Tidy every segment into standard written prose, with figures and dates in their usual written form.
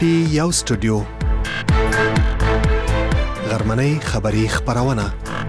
پی یو سټوډیو غرمنۍ خبری خبرونه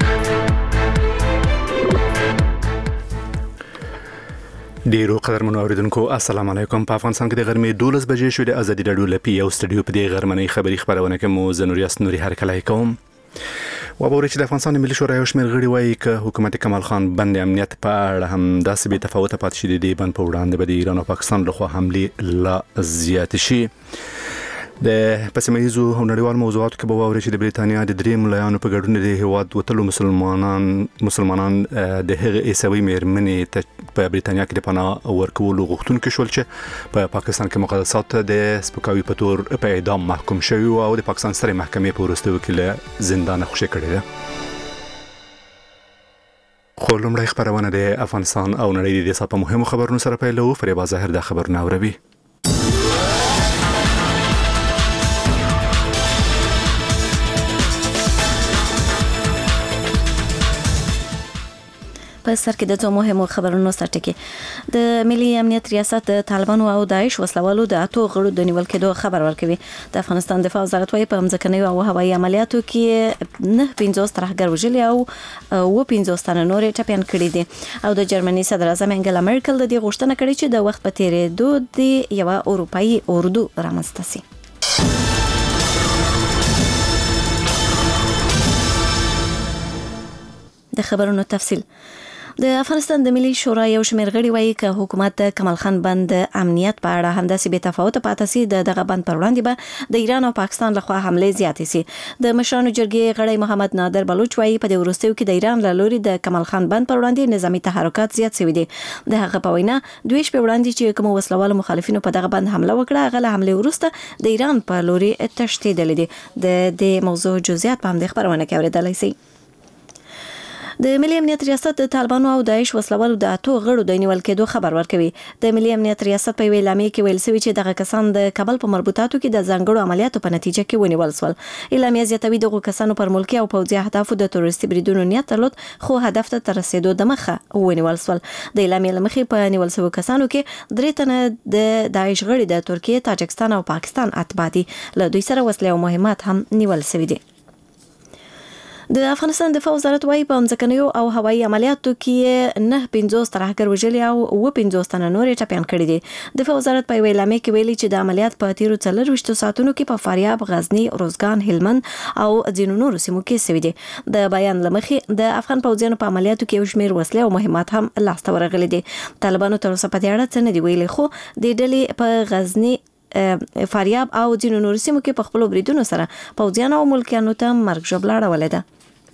ډیرو قدرمنو اوریدونکو السلام علیکم. په افغانستان کې د غرمې 12 بجې شوې. د ازادي رادیو لپاره یو سټوډیو په دې غرمنۍ خبری خبرونه کې مو زنوریاس نوري هرکلای کوم. وبوري چې د افغانستان ملي شورا یو شمېر غړي وایي چې حکومت کمال خان بند امنیت په اړه هم داسې بې تفاوته پاتې شي. د بند په وړاندې به د ایران او پاکستان لخوا حملې لا زیات شي. د پسمهیزو او نړیوال موضوعاتو کې به ووري چې د بریتانیا د درې ملایانو په ګډون د هیواد وتلو مسلمانان د هغه عیسوي مېرمنې په بریتانیا کې د پناه ورکولو غوښتونکو شول چې په پاکستان کې مقدسات د سپکاوي په تور په اعدام محکوم شوی او د پاکستان سترې محکمې په وروستیو کې له زندان خوشي کړی ده. خو لومړی خبرونه د افغانستان او نړۍ د ساعت په مهمو خبرونو سره پیلو. فریبا ظاهر د خبرونه اوروي. په سر کې د څو مهمو خبرونو سره کې د ملي امنیت ریاست د طالبانو او داعش وسلوالو د اتو غړو د نیول کېدو خبر ورکوي. د افغانستان دفاع وزارت وايي په ځمکني او هوایي عملیاتو کې 9 ترهګر وژلي او 15 تنه نور ټپيان کړي دي. او د جرمني صدر اعظم انګلا مرکل د دې غوښتنه کړې چې د وخت په تیریدو د یو اروپאי اردو رامنځته شي. د خبرونو تفصیل. د افغانستان د ملي شورا یو شمېر غړي وایي چې حکومت د کمال خان بند امنیت په اړه همداسې بې تفاوته پاتې سي. دغه بند پر وړاندې به د ایران او پاکستان لخوا حملې زیاتې سي. د مشرانو جرګې غړي محمد نادر بلوچ وایي په دې وروستیو کې د ایران له لوري د کمال خان بند پر وړاندې نظامی تحرکات زیات شوي دي. د هغه په وینا دوی شپه وړاندې چې کوم وسلوال مخالفینو په دغه بند حمله وکړه هغه له حملې وروسته د ایران په لوري تشدید لیدي. د دې موضوع جزئیات په همدې خبرونه کې اوریدلای شئ. د ملي امنیت ریاست د طالبانو او داعش وسلوالو د اتو غړو د نیول کېدو خبر ورکوي. د ملي امنیت ریاست په اعلامیه کې ویل شوی چې دغه کسان د کابل په مربوطاتو کې د ځانګړو عملیاتو په نتیجه کې ونیول شول. اعلامیه زیاتوي دغه کسانو پر ملکي او پوځي اهدافو د تروریستي بریدونو نیت درلود خو هدف ته تر رسیدو د مخه ونیول شول. د اعلامیه لمخې په نیول شوی کسانو کې 3 تنه د داعش غړي د ترکیه، تاجکستان او پاکستان اتباع دي. له دوی سره وسلې او مهمات هم نیول شوی دي. د افغانستان دفاع وزارت وايي په ځمکني او هوایي عملیاتو کې 9 ترهګر وژلي او 15 تنه نور ټپيان کړي دي. دفاع وزارت په اعلامیه کې ویلي چې د عملیات په تیرو 24 ساعتونو کې په فاریاب، غزنی، روزګان، هلمند او ځینو نورو سیمو کې شوي دي. د بیان لمخې د افغان پوځیانو په عملیاتو کې یو شمېر وسلې او مهمات هم لاسته ورغلي دي. طالبانو تر اوسه په دې اړه څه نه دی ویلي خو د ډلې په غزنی، فاریاب او ځینو نورو سیمو کې په خپل بریدونو سره پوځیانو او ملکیانو ته مرګ ژوبله اړولې ده.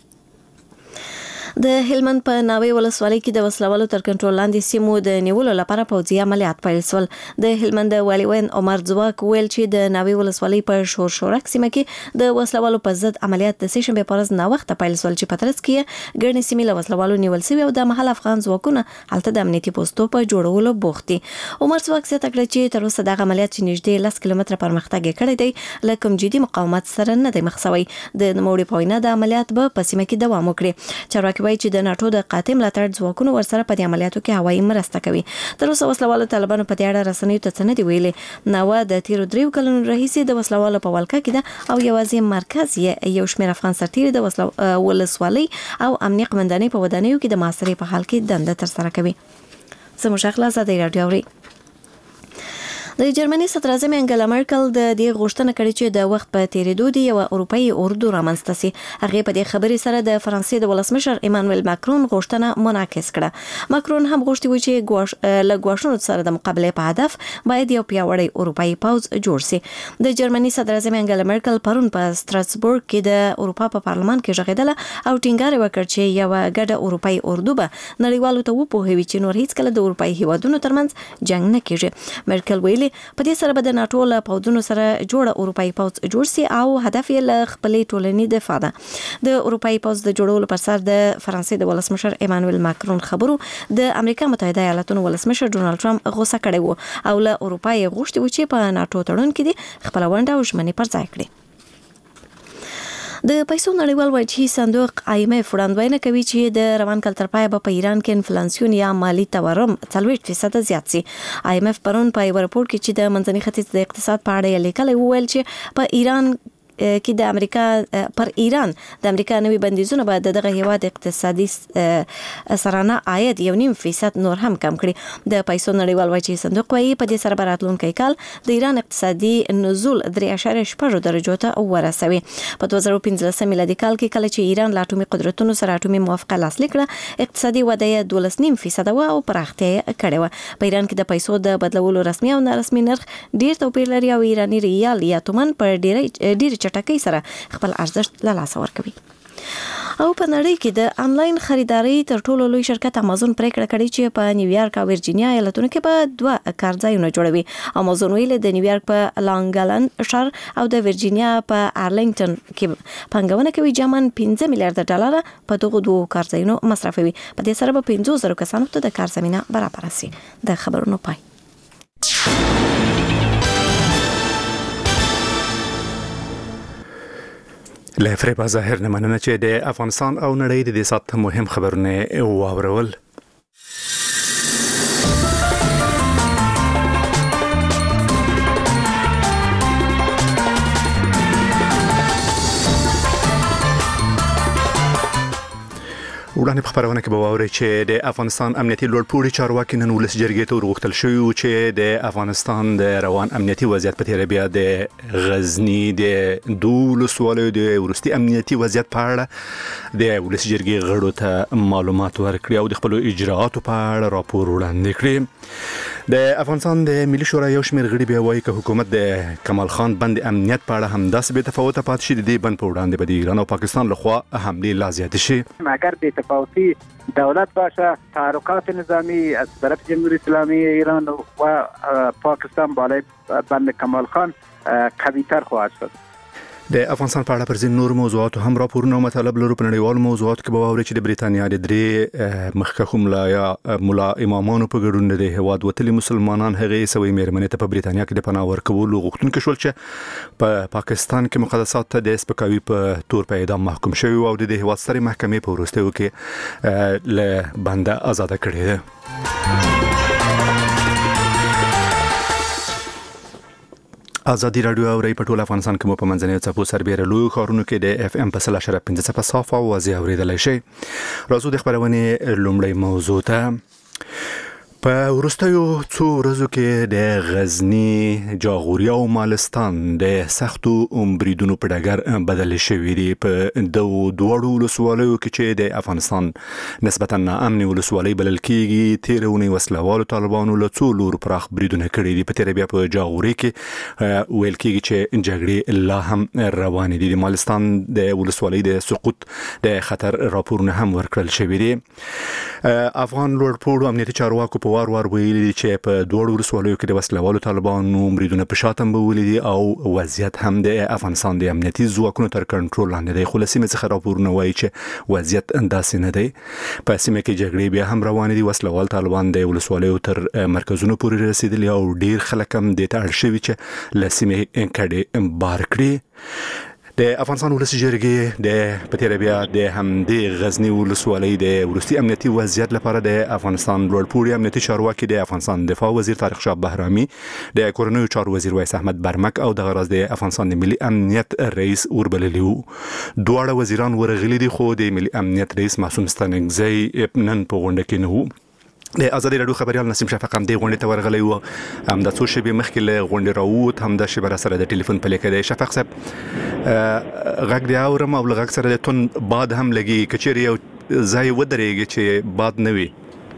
د هلمند په ناوې ولسوالۍ کې د وسلوالو تر کنټرول لاندې سیمو د نیولو لپاره پوځي عملیات پیل شول. د هلمند والي وین عمر ځواک ویل چې د ناوې ولسوالۍ په شورشورک سیمه کې د وسلوالو په ضد عملیات د سهشنبه په ورځ ناوخته پیل شول چې په ترڅ کې ګڼې سیمې له وسلوالو نیول شوي او د محل افغان ځواکونه هلته د امنیتي پوسټو په جوړولو بوخت دي. عمر ځواک زیاته کړه چې تر اوسه دغه عملیات چې نږدې 10 کیلومتره پرمختګ کړی دی له کوم جدي مقاومت سره نه دی مخ شوی. د نوموړي په وینا د عملیات به په سیمه کې دوام وکړي. چارواکي وایي چې د ناتو د قاطع ملاتړ ځواکونو ورسره په دې عملیاتو کې هوایي مرسته کوي. تر اوسه وسلوالو طالبانو په دې اړه رسنیو ته څه نه دی ویلي. نو د تیرو 3 کلونو راهیسې د وسلوالو په ولکه کې ده او یوازې مرکز یو شمېر افغان سرتیري د ولسوالۍ او امنیه قومندانۍ په ودانیو کې د محاصرې په حال کې دنده ترسره کوي. زموږ اخلاص ازادي رادیو اوري. د جرمني صدر اعظم انګلا مرکل د دې غوښتنه کړې چې د وخت په تیریدو د یو اروپאי اردو رامنځته شي. هغه په دې خبرې سره د فرانسې د ولسمشر ایمانوئل ماکرون غوښتنه منعکس کړه. ماکرون هم غوښتي و چې له ګواښونو سره د مقابله په هدف باید یو پیاوړی اروپאי پوځ جوړ شي. د جرمني صدر اعظم انګلا مرکل پرون په ستراسبورګ کې د اروپا په پارلمان کې ژغېدله او ټینګار وکړ چې یو ګډه اروپאי اردو به نړیوالو ته وپوهوي چې نور هیڅ کله د اروپאי هیوادونو ترمنځ جنگ نه کیږي. مرکل ویلي په دې سره به د ناتو له پوځونو سره جوړه اروپאי پوځ جوړ شي او هدف یې له خپلې ټولنې دفاع ده. د اروپאי پوځ د جوړولو پر سر د فرانسې د ولسمشر ایمانوئل ماکرون خبرو د امریکا متحده ایالاتونو ولسمشر ډونالد ټرمپ غوسه کړی و او له اروپا یې غوښتي و چې په ناتو تړون کې خپل ونډه او ژمنې پر ځای کړي. د پیسو نړیوال وجهي صندوق IMF وړاندوینه کوي چې د روان کال تر پایه په ایران کې انفلاسیون یا مالی تورم 40% زیات سي. IMF پرون په یو راپور کې چې د منځني ختیځ د اقتصاد په اړه لیکلی وویل چې په ایران کې د امریکا پر ایران د امریکا نوي بندیزونه به دغه هیواد اقتصادي سرانه عاید 1.5% نور هم کم کړي. د پیسو نړیوال وجهي صندوق وايي په دې سره به راتلونکی کال د ایران اقتصادي نزول 3.8 درجو ته ورسوي. په 2015 میلادي کال کې کله چې ایران له اټومي قدرتونو سره اټومي موافقه لاسلیک کړه اقتصادي وده یې 12.5% او پراختیا کړې و. په ایران کې د پیسو د بدلولو رسمي او نارسمي نرخ ډیر توپیر لري او ایرانی ریال یا تومن پر ډیر چټکۍ سره خپل ارزښت له لاسه ورکوي. او په نړۍ کې د انلاین خریداري تر ټولو لوی شرکت امازون پریکړه کړې چې په نیویارک او ورجینیا ایالتونو کې به 2 کارځایونه جوړوي. امازون ویل د نیویارک په لانګلند شهر او د ورجینیا په ارلنګټن کې پنګونه کوي جمعاً $15 میلیارډ په دغه 2 کارځایونو مصرفوي. په دې سره به 500,000 کسانو ته د کار زمينه برابر شي. د خبرونو پای. له فریبا ظاهر نه مننه چې د افغانستان او نړۍ د دې سات مهم خبرونه واورول. وړاندې په خبرونه کې به واورئ چې د افغانستان امنیتي لوړپوړي چارواکي نن ولس جرګې ته ورغوښتل شوي وو چې د افغانستان د روان امنیتي وضعیت په تیره بیا د غزني د دولو سوالو د وروستي امنیتي وضعیت په اړه د ولس جرګې غړو ته معلومات ورکړي او د خپل اجراءاتو په اړه راپور وړاندې کړي. د افغانستان د ملي شورا یو شمېر غړي بیا وایي چې حکومت د کمال خان بند امنیت په اړه همداسې بې تفاوته پاتې شي. د دې بند په وړاندې به د ایران او پاکستان لخوا حملې لا زیاتې شي. مگر تفاوتی دولت باشه تحرکات نظامی از طرف جمهوری اسلامی ایران و پاکستان بالای بند کمال خان قوی تر خواهد شد. د افغانستان په اړه پر ځین نور موضوعات هم راپورونه او مطالب لرو. په نړیوالو موضوعاتو کې به واورئ چې د بریتانیا د 3 مخکښو ملا امامانو په ګډون د هیواد وتلي مسلمانان هغې سوي مېرمنې ته په بریتانیا کې د پناه ورکولو غوښتونکي شول چې په پاکستان کې مقدسات ته د سپکاوي په تور په اعدام محکوم شوي او د هیواد سترې محکمې په وروستیو کې له بنده آزاده کړې ده. ازادي رادیو او ری په ټول افغانستان کې مو په منځنۍ چپو سربېره لوی ښارونو کې د FM په 0.5 په صافه او واضح اوریدلای شي. راځو د خبرونه لومړی موضوع ته. په وروستیو څو ورځو کې د غزنی، جاغوریا او مالستان د سختو بریدونو په ډګر بدل شوی دی. په دوړو ولسوالیو کې چې د افغانستان نسبتا ناامن ولسوالۍ بلل کېږي تیرونی وسلوالو طالبانو له څو لور پراخ بریدونه کړي دي. په تیر بیا په جاغوري کې ویل کېږي چې جګړې لا هم روانې دي. د مالستان د ولسوالۍ د سقوط د خطر راپورونه هم ورکړل شوی دي. افغان لوړپوړو امنیتي چارواکو په وار ویلي دي چې په دوړو ولسوالیو کې د وسلوالو طالبانو بریدونه په شاتم بولي دي او وضعیت هم د افغانستان د امنیتي ځواکونو تر کنټرول لاندې دی. خو له سیمې څخه راپورونه وایي چې وضعیت انداسې نه دی. په سیمه کې جګړې بیا هم روانې دي. وسلوال طالبان د ولسوالیو تر مرکزونو پورې رسیدلي او ډیر خلک هم د ته اړ شوي چې له سیمې کډې بار کړي. د افغانستان ولس جرګې د پتیره بیا د همدې غزنی ولسوالۍ د وروستي امنیتي وضعیت لپاره د افغانستان لوړپوړي امنیتي چارواکي د افغانستان دفاع وزیر طارق شاه بهرامي، د کورنیو چارو وزیر ویس احمد برمک او د غراز د افغانستان د ملي امنیت رئیس وربللی وو. دواړه وزیران ورغلي دي خو د ملي امنیت رئیس معصوم ستانکزی نن په غونډه کې نه وو. د ازادي رادیو خبريال نسیم شفق هم د غونډې ته ورغلی و. هم د څو شېبې مخکې له غونډې راووت، هم د شېبه سره د ټلیفون په لیکه دی. شفق صاحب غږ دی اورم او له غږ سره د تون باد هم لګي. که چیرې یو ځای ودرېږي چې باد نه وي.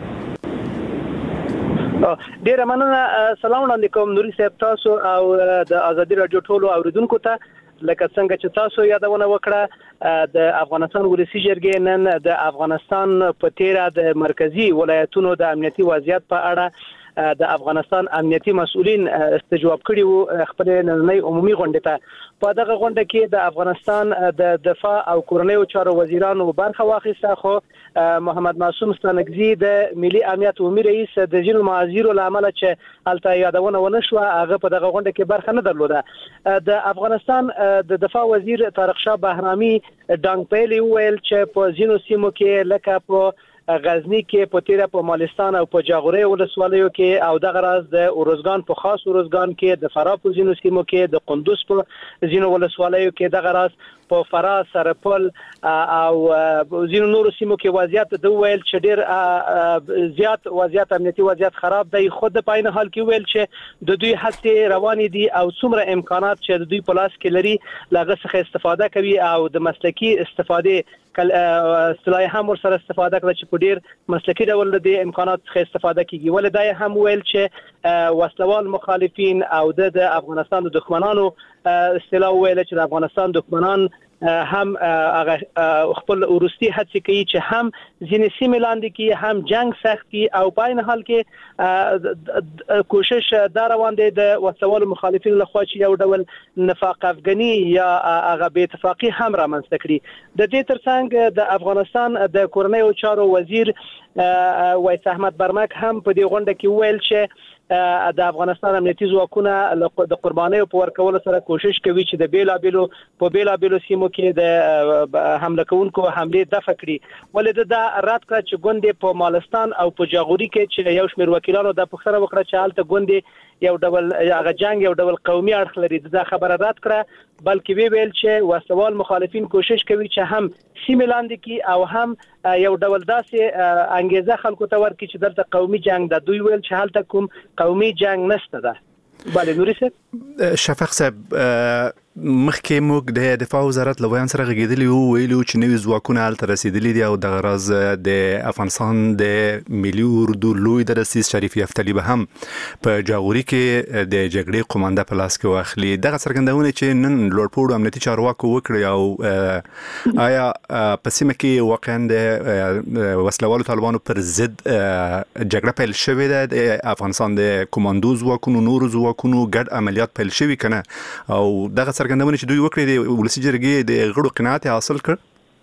ډیره مننه. سلام وړاندې کوم نوري صاحب تاسو او د ازادي رادیو ټولو اوریدونکو ته. لکه څنګه چې تاسو یادونه وکړه، د افغانستان ولسی جرګې نن د افغانستان په تیره د مرکزی ولایتونو د امنیتي وضعیت په اړه د افغانستان امنیتي مسؤلین استجواب کړي وو خپل نړۍ عمومي غونډه ته. په دغه غونډه کې د افغانستان د دفاع او کورنیو چارو وزیرانو برخه واخیسته، خو محمد معصوم ستانکزی د ملي امنیت عمومي رئیس د ځینو معاذیرو لامل چې الته یادونه ونه شو هغه په دغه غونډه کې برخه نه درلوده. د افغانستان د دفاع وزیر طارق شاه بهرامي ډانګ پیلی ویل چې په ځینو سیمو کې لکه په غزنی کې په تیره په مالستان او په جاغوری ولسوالیو کې او دغه راز د اورزګان په خاص اورزګان کې د فراه په ځینو سیمو کې د قندوز په ځینو ولسوالیو کې دغه راز په فراه سرپل او ځینو نورو سیمو کې وضعیت د ویل چې ډیر زیات وضعیت امنیتي وضعیت خراب دی. خود په عین حال کې ویل چې د دوی هڅې روانې دي او څومره امکانات چې د دوی په لاس کې لري لغه څخه استفاده کوي او د مسلکی استفاده اصطلاحي هم ورسره استفاده کوي چې په ډیر مسلکی ډول د امکانات څخه استفاده کوي. ولدای هم ویل چې وسلوال مخالفین او د افغانستان د دښمنانو اصطلاح ویل چې د افغانستان دښمنان هم خپل ورستي هڅه کوي چې هم ځینې سیمې لاندې کې هم جنگ سخت کی او په عین حال کې کوشش دا روان دی د وسلوال مخالفین لخوا چې یو ډول نفاق افغاني یا هغه بې اتفاقی هم رامنځته کړي. د دې ترڅنګ د افغانستان د کورنیو چارو وزیر وایس احمد برمک هم په دې غونډه کې ویل چې د افغانستان امنیتي ځواکونه د قربانیو په ورکولو سره کوشش کوي چې د بیلابیلو سیمو کې د حمله کوونکو حمله دفع کړي. ولې دا رات کړ چې ګوندې په مالستان او په جاغوري کې چې یو شمېر وکیلانو د پښتنه وکړه چې حالت ګوندې یو ډول هغه جنگ یو ډول قومي اړخ لري. دا خبره رات کړه بلکې ویل چې وسوال مخالفین کوشش کوي چې هم سیمه لاندې کې او هم یو ډول داسې انګیزه خلکو ته ورکړي چې دلته قومي جنگ د دوی ویل چې حالت کوم قومي جنگ نشته ده. بله نوري صاحب شفق صاحب مخکې موږ د دفاع وزارت لویان سره غږیدلی وو ویلو چې نوې ځواکونه هلته رسیدلي دي او دغه راز د افغانستان د ملي اردو لوی د رئیس شریف یفتلی به هم په جاغوري کې د جګړې قومانده په لاس کې واخلي. دغه څرګندونه چې نن لوړپوړو امنیتي چارواکو وکړي او آیا په سیمه کې واقعا د وسلوالو طالبانو پر ضد جګړه پیل شوې ده د افغانستان د کماندو ځواکونو نورو ځواکونو ګډ عملیات پیل شوي کنه او دغه څرګندونه چې دوی وکړي د ولسي جرګې د غړو قناعت حاصل کړ؟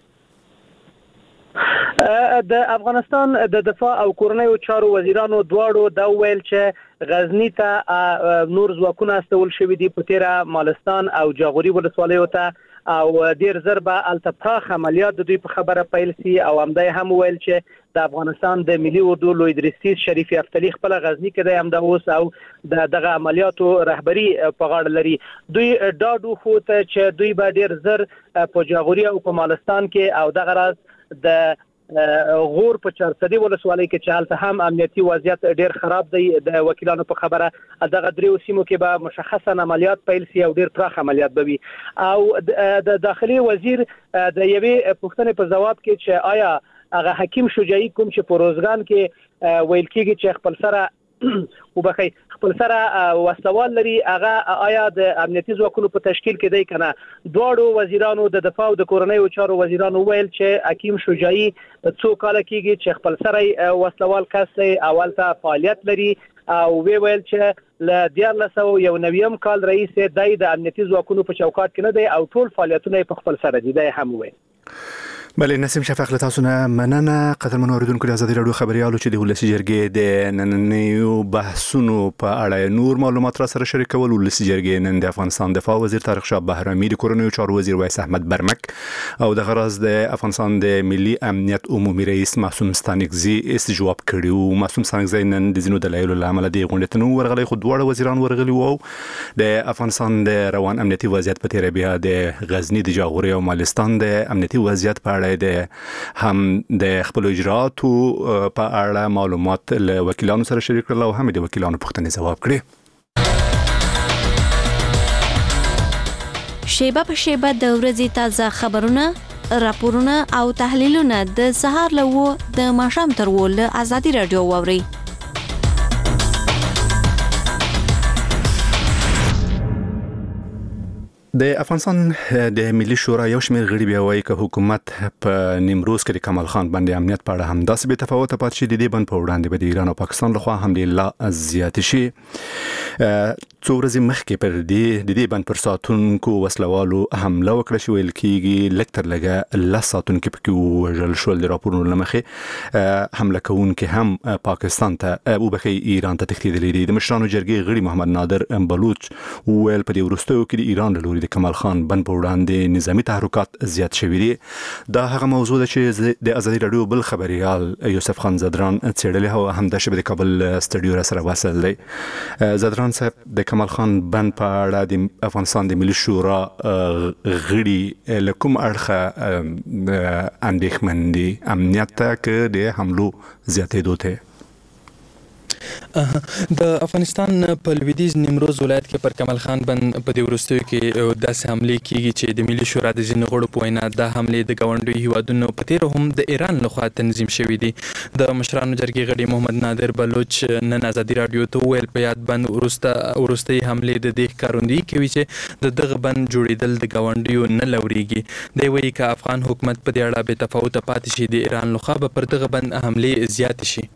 د افغانستان د دفاع او کورنیو چارو وزیرانو دواړو دا ویل چې غزنی ته نور ځواکونه استول شوي دي په تیره مالستان او جاغوري ولسوالیو ته او ډیر ضربه التفاخ عملیات د دوی په خبره پیل سي او همدای هم ویل چې د افغانستان د ملي اردو لوی رئیس شریف یفتلی خپل غزنی کې د همدا اوس او دغه عملیاتو رهبری په غاړه لري. دوی ډاډو خو ته چې دوی به ډیر زر په جاغوري او په مالستان کې او دغه راز د غور په چارسدي ولسوالۍ کې چې حالت هم امنیتي وضعیت ډیر خراب دی. د وکیلانو په خبره دغه دریو سیمو کې به مشخصا عملیات پیل سي او ډیر پراخ عملیات به وي. او د داخلي وزیر د یوې پوښتنې په جواب کې چې آیا هغه حکیم شجاعي کوم چې په روزګان کې ویل کېږي چې خپل سره وبخي خپل سره وسوال لري هغه آیا د امنیتي ځواکونو په تشکیل کې دی کنه؟ دواړو وزیرانو د دفاع او د کورنیو چارو وزیرانو ویل چې حکیم شجاعي څو کال کېږي چې خپل سره وسوال کس اولته فعالیت لري او ویل چې ل 1990 کال رئیس د امنیتي ځواکونو په چوکاټ کې نه دی او ټول فعالیتونه په خپل سره دي. دا هم ویل. بله نسیم شفق له تاسو نه مننه. قدرمنو اوریدونکو د ازادي راډیو خبريالو چې د ولسي جرګې د نننیو بحثونو په اړه نور معلومات را سره شریکول. ولسي جرګې نن د افغانستان دفاع وزیر طارق شاه بهرامي د کورنیو چارو وزیر وایس احمد برمک او د غرض د افغانستان د ملي امنیت عمومي رئیس معصوم ستانکزی استجواب کړي. معصوم ستانکزی نن د ځینو دلایلو لامل د غونډې ته ورغلي خو دواړه وزیران ورغلي وو. د افغانستان د روان امنیتي وضعیت په تیره بیا د غزنی د جاغوري او مالستان د امنیتي وضعیت په د هم د خپل اجراتو په اړه معلومات له وکیلانو سره شریک کړل او هم د وکیلانو پوښتنې ځواب کړي. شیبه په شیبه د ورځې تازه خبرونه، راپورونه او تحلیلونه د سهار له و د ماښام تر و له ازادي راډیو واوري. د افغانستان د ملي شورا یو شمېر غړي بیا وایي چې حکومت په نیمروز کې د کمال خان بند امنیت په اړه هم داسې بې تفاوته پاتې شي د دې بند په وړاندې به د ایران او پاکستان لخوا حملې لا زیاتې شي. څو ورځې مخکې پر دې بند پر ساتونکو وسلوالو حمله وکړه چې ویل کېږي لږ تر لږه 10 ساتونکي پکې ووژل شول. د راپورونو له مخې حمله کوونکي هم پاکستان ته ایران ته تښتېدلي دي. د مشرانو جرګې غړي محمد نادر بلوچ ویل په دې وروستیو کې د ایران له لوري د کمال خان بند په وړاندې نظامی تحرکات زیات شوي دي. دا هغه موضوع ده چې د ازادي رادیو بل خبريال یوسف خان زدران څېړلې او همداشې د کابل سټوډیو را سره وصل دی. زدران صاحب د کمال خان بند په اړه د افغانستان د ملي شورا غړي له کوم اړخه اندېښمن دي امنیت ته که د حملو زیاتېدو ته؟ د افغانستان په لویدیځ نیمروز ولایت کې پر کمال خان بند په دې وروستیو کې داسې حملې کیږي چې د ملي شورا د ځینو غړو په وینا دا حملې د ګاونډیو هیوادونو په تېره هم د ایران لخوا تنظیم شوي دي. د مشرانو جرګې غړي محمد نادر بلوچ نن ازادي رادیو ته وویل په یاد بند وروستۍ حملې د دې ښکارندویي کوي چې د دغه بند جوړېدل د ګاونډیو نه لورېږي. دی وایي که افغان حکومت په دې اړه بې تفاوته پاتې شي د ایران لخوا به پر دغه بند حملې زیاتې شي.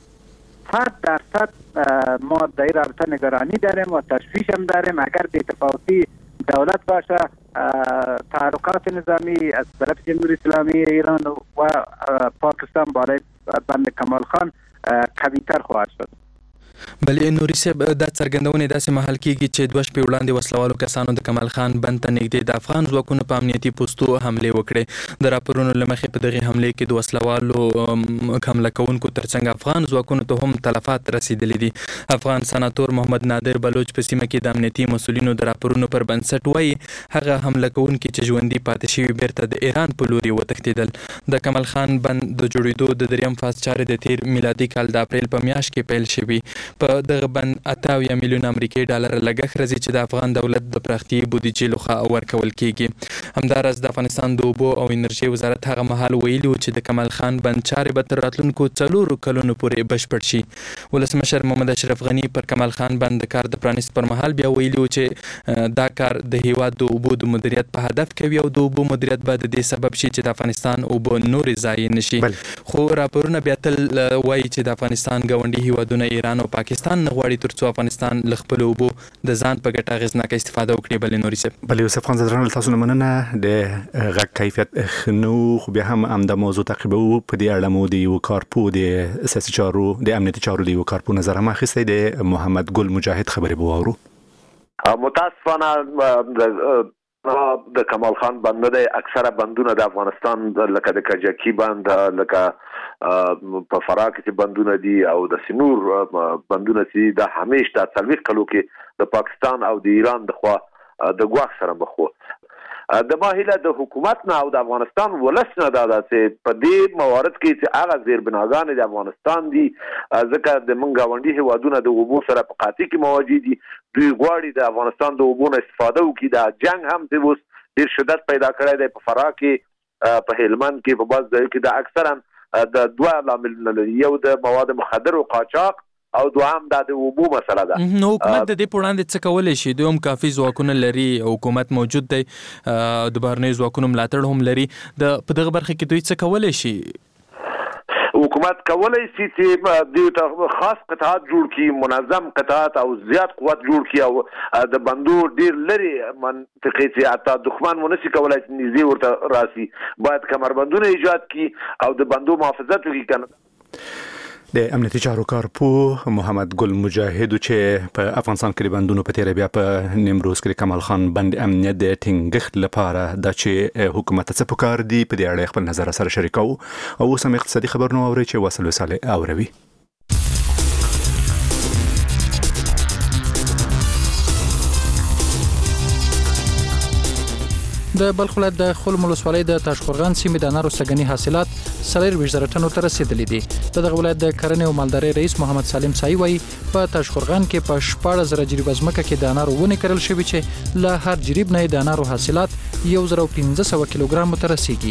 100% ما در این رابطه نگرانی داریم و تشویش هم داریم. اگر بی‌تفاوتی دولت باشه تحرکات نظامی از طرف جمهوری اسلامی ایران و پاکستان برای بند کمال خان قوی‌تر خواهد شد. بلې نوري صاحب دا څرګندونې داسې مهال کېږي چې 2 شپې وړاندې وسلوالو کسانو د کمال خان بند ته نږدې د افغان ځواکونو په امنیتي پوستو حملې وکړې. د راپورونو له مخې په دغې حملې کې د وسلوالو حمله کوونکو ترڅنګ افغان ځواکونو ته هم تلفات رسېدلي دي. افغان سناتور محمد نادر بلوچ په سیمه کې د امنیتي مسؤلینو د راپورونو پر بنسټ وایي هغه حمله کوونکي چې ژوندي پاتې شوي بیرته د ایران په لوري وتښتېدل. د کمال خان بند د جوړېدو د 3م فاز چارې د تیر میلادي کال د اپریل په میاشت کې پیل شوي. په دغه بند 88 میلیون امریکایي ډالر لګښت راځي چې د افغان دولت د پراختي بودیجې لخوا ورکول کیږي. همداراز د افغانستان د اوبو او انرژي وزارت هغه مهال ویلي و چې د کمال خان بند چارې به تر راتلونکو 4 کلونو پورې بشپړ شي. ولسمشر محمد اشرف غني پر کمال خان بند د کار د پرانیست پر مهال بیا ویلي و چې دا کار د هیواد د اوبو د مدیریت په هدف کوي او د اوبو مدیریت به د دې سبب شي چې د افغانستان اوبو نورې ضایع نشي. خو راپورونه بیا تل وایي چې د افغانستان ګاونډي هیوادونه ایران او پاکستان نه غواړي ترڅو افغانستان له خپلو اوبو د ځان په ګټه اغېزناکه استفاده وکړي. بلې نوري صاحب بلې یوسف خان زدران تاسو نه مننه. د غږ کیفیت ښه خو بیا هم همدا موضوع تعقیبوو. په دې اړه مو د یو کارپو د سیاسي چارو د امنیتي چارو د یو کارپو نظر هم اخیستی د محمد ګل مجاهد خبرې به واورو. متاسفانه د کمال خان بند نه دی. اکثره بندونه د افغانستان لکه د کجکي بند لکه په فراه کې بندونه دي او د سنور بندونه چې د همیش د 40 کلو کې د پاکستان او د ایران د خوا د ګواښ سره مخ وو. د ماهله د حکومت نه او د افغانستان ولس نه دا چې په دې موارد کې چې هغه زیربناګان د افغانستان دي ځکه د منګ غونډي هوادونه د اوبو سره په قاطع کې موجود دي. دوی غواړي د افغانستان د اوبو نه استفاده وکړي. د جنگ هم د اوس ډیر شدت پیدا کړی دی. په فراه کې په هلمند کې په بعض ځایو کې د اکثرا د دوه عوامل لري. یو د مواد مخدر او قاچاق او دوام د اوبو مسله ده. نو حکومت د دې په وړاندې څه کولای شي؟ دوی هم کافي ځواکونه لري، حکومت موجود دی، د بهرنیو ځواکونو ملاتړ هم لري. په دغه برخه کې دوی څه کولای شي؟ حکومت کولای شي چې د خاص قطاعات جوړ کړي، منظم قطاعات او زیات قوت جوړ کړي او د بندو ډیر لري منطقې چې حتی دښمن ونشي کولای چې نږدې ورته راسي. باید کمربندونه ایجاد کړي او د بندو محافظت وکړي. کنه د امنیتي چارو کارپو محمد ګل مجاهد چې په افغانستان کې بندونو په تیر بیا په نیمروز کې کمال خان بند امنیت د ټینګښت لپاره د چې حکومت څه پکار دی په دې اړه خپل نظر سره شریکو او سم اقتصادي خبرونه اوري چې وصل وساله اوروي. د بلخ ولایت د خلم ولسوالۍ د تاشقرغان سیمې د انارو سګنی حاصلات 40 ټنو ته رسیدلي دي. د دغه ولایت د کرنې او مالدارۍ رئیس محمد سالم سایي وایي په تاشقرغان کې په 14,000 جریب ځمکه کې د انارو ونې کرل شوي چې له هر جریب نه د انارو حاصلات 1500 کیلوګرام ته رسیږي.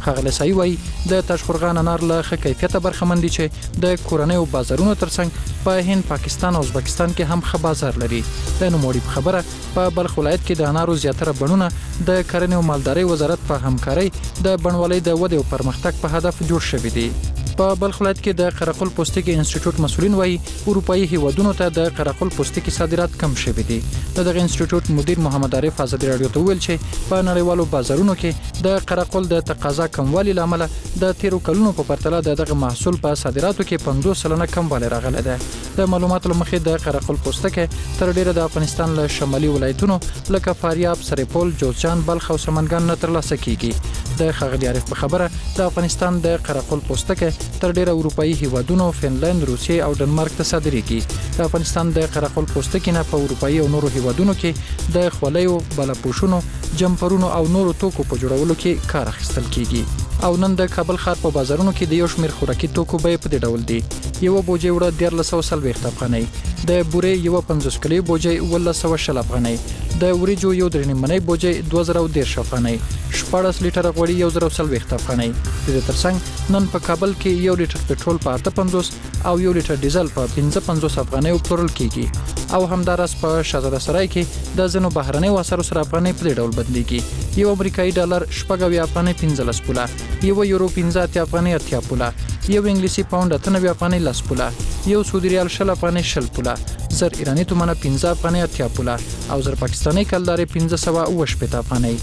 ښاغلی سایي وایي د تاشقرغان انار له ښه کیفیته برخمن دي چې د کورنیو بازارونو ترڅنګ په هند، پاکستان او ازبکستان کې هم ښه بازار لري. د نوموړي په خبره په بلخ ولایت کې د انارو زیاتره بڼونه د کرنې او مالدارۍ وزارت په همکارۍ د بڼوالۍ د ودې او پرمختګ په هدف جوړ شوي دي. په بلخ ولایت کې د قرقل پوستکي انسټیټیوټ مسؤلین وایي اروپایي هیوادونو ته د قرقل پوستکي صادرات کم شوي دي. دغه انسټیټیوټ مدیر محمد عارف ازادي رادیو ته ویل چې په نړیوالو بازارونو کې د قرقل د تقاضا کموالي لامل د تیرو کلونو په پرتله دغه محصول په صادراتو کې 50% کموالی راغلی دی. د معلوماتو لمخې د قرقل پوستکي تر ډیره د افغانستان له شمالي ولایتونو لکه فاریاب، سرپل، جوزجان، بلخ او سمنګان نه ترلاسه کیږي. د ښاغلي عارف په خبره د افغانستان د قرقل پوستکي تر ډیره اروپایي هیوادونو فنلند، روسیې او ډنمارک ته صادریږي. د افغانستان د قرقل پوستکي نه په اروپایي او نورو هیوادونو کې د خولیو، بلپوشونو، جمپرونو او نورو توکو په جوړولو کې کار اخیستل کیږي. او نن د کابل ښار په بازارونو کې د یو شمېر خوراکي توکو بیې په دې ډول دي: یو بوجۍ وړه 1340 افغانۍ، د بورې یو 50 کیلو بوجۍ 1110 افغانۍ، د وریجو یو 3 منۍ بوجۍ 2010 افغانۍ، 14 لیټره غوړي 1040 افغانۍ. د دې ترڅنګ نن په کابل کې 1 لیټر پټرول په 58 او 1 لیټر ډیزل په 55 افغانۍ پلورل کیږي. او همدارس په شهزاده سرای کې د ځینو بهرنیو اسعارو سره افغانۍ په دې ډول بدلیږي: یو امریکایي ډالر 90 افغانۍ 15 پوله، یو یورو 15 افغانۍ 80 پوله، یو انګلیسي پاوند 98 افغانۍ 10 پوله، یو سعودي ریال 20 افغانۍ 20 پوله، زر ایرانی تومنه 15 افغانۍ 80 پوله او زر پاکستاني کلدارې 1580 افغانۍ.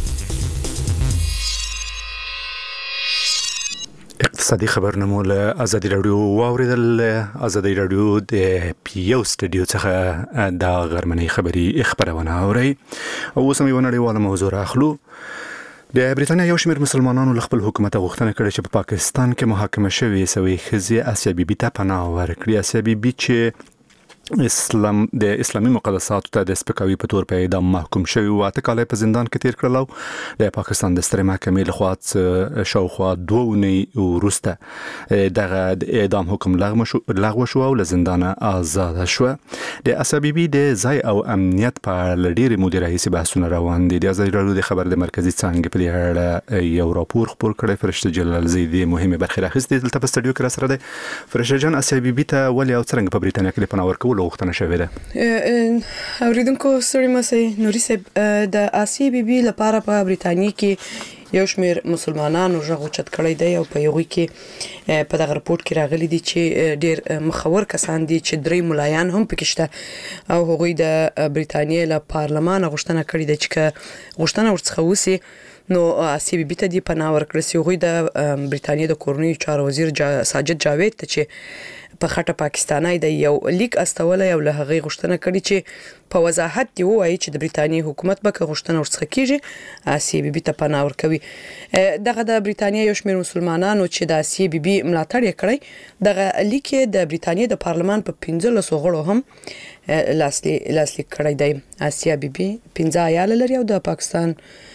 اقتصادي خبرنامو له ازادي رادیو واوریدل. ازادي رادیو د پیو سټډیو څخه د غرمنۍ خبرونه اوري او اوس هم یو نړیواله موضوع راخلو. د بریټانیا یو شمېر مسلمانانو له خپل حکومت غوښتنه کړې چې په پاکستان کې محاکمه شوې سوي ښځې آسیا بیبي ته پناه ورکړي. آسیا بیبي چې د اسلامي مقدساتو ته د سپکاوي په تور په اعدام محکوم شوی و، 8 کال په زندان کې تیر کړل او د پاکستان د سترې محکمې لخوا شاوخوا 2 اونۍ وروسته دغه د اعدام حکم لغوه شو او له زندان آزاد شو. د آسیا بیبي د ځای او امنیت په اړه ډېرې مودې راهیسې بحثونه روان دي. د ازادي رادیو د خبر د مرکزي څانګې په اړه یو راپور خپور کړی. فرشته جلال زیدي مهمه برخه راخیستې دلته په سټډیو کې را سره ده. فرشته جان، آسیا بیبي ته ولې او څنګه په بریټانیا کې پناه ورکول غوښتنه شوې ده؟ اوریدونکو ستړي مشه نوري صاحب، د آسیا بیبي لپاره په بریټانیا کې یو شمېر مسلمانانو ژغ اوچت کړی دی او په یوه کې په دغه رپورت کې راغلي دي چې ډېر مخور کسان دي چې 3 ملایان هم پکې شته او هغوی د بریټانیا له پارلمان غوښتنه کړې ده چې غوښتنه ورڅخه وسی نو آسیا بیبي ته دی پناه ورکړل شي. هغوی د بریټانیا د کورنیو چارو وزیر ساجد جاوید ته چې په خټه پاکستاني د یو لیک استولې او له هغه غوښتنه کړې چې په وضاحت دی وایي چې د بریټانیا حکومت به غوښتنه ورڅخه کیږي آسیا بیبي ته پناه ورکوي. دغه د بریټانیا یو شمېر مسلمانانو چې د آسیا بیبي ملاتړ یې کړی، دغه لیک د بریټانیا د پارلمان په 15 غړو هم لاسلیک کړی دی. آسیا بیبي 15 عیال لري او د پاکستان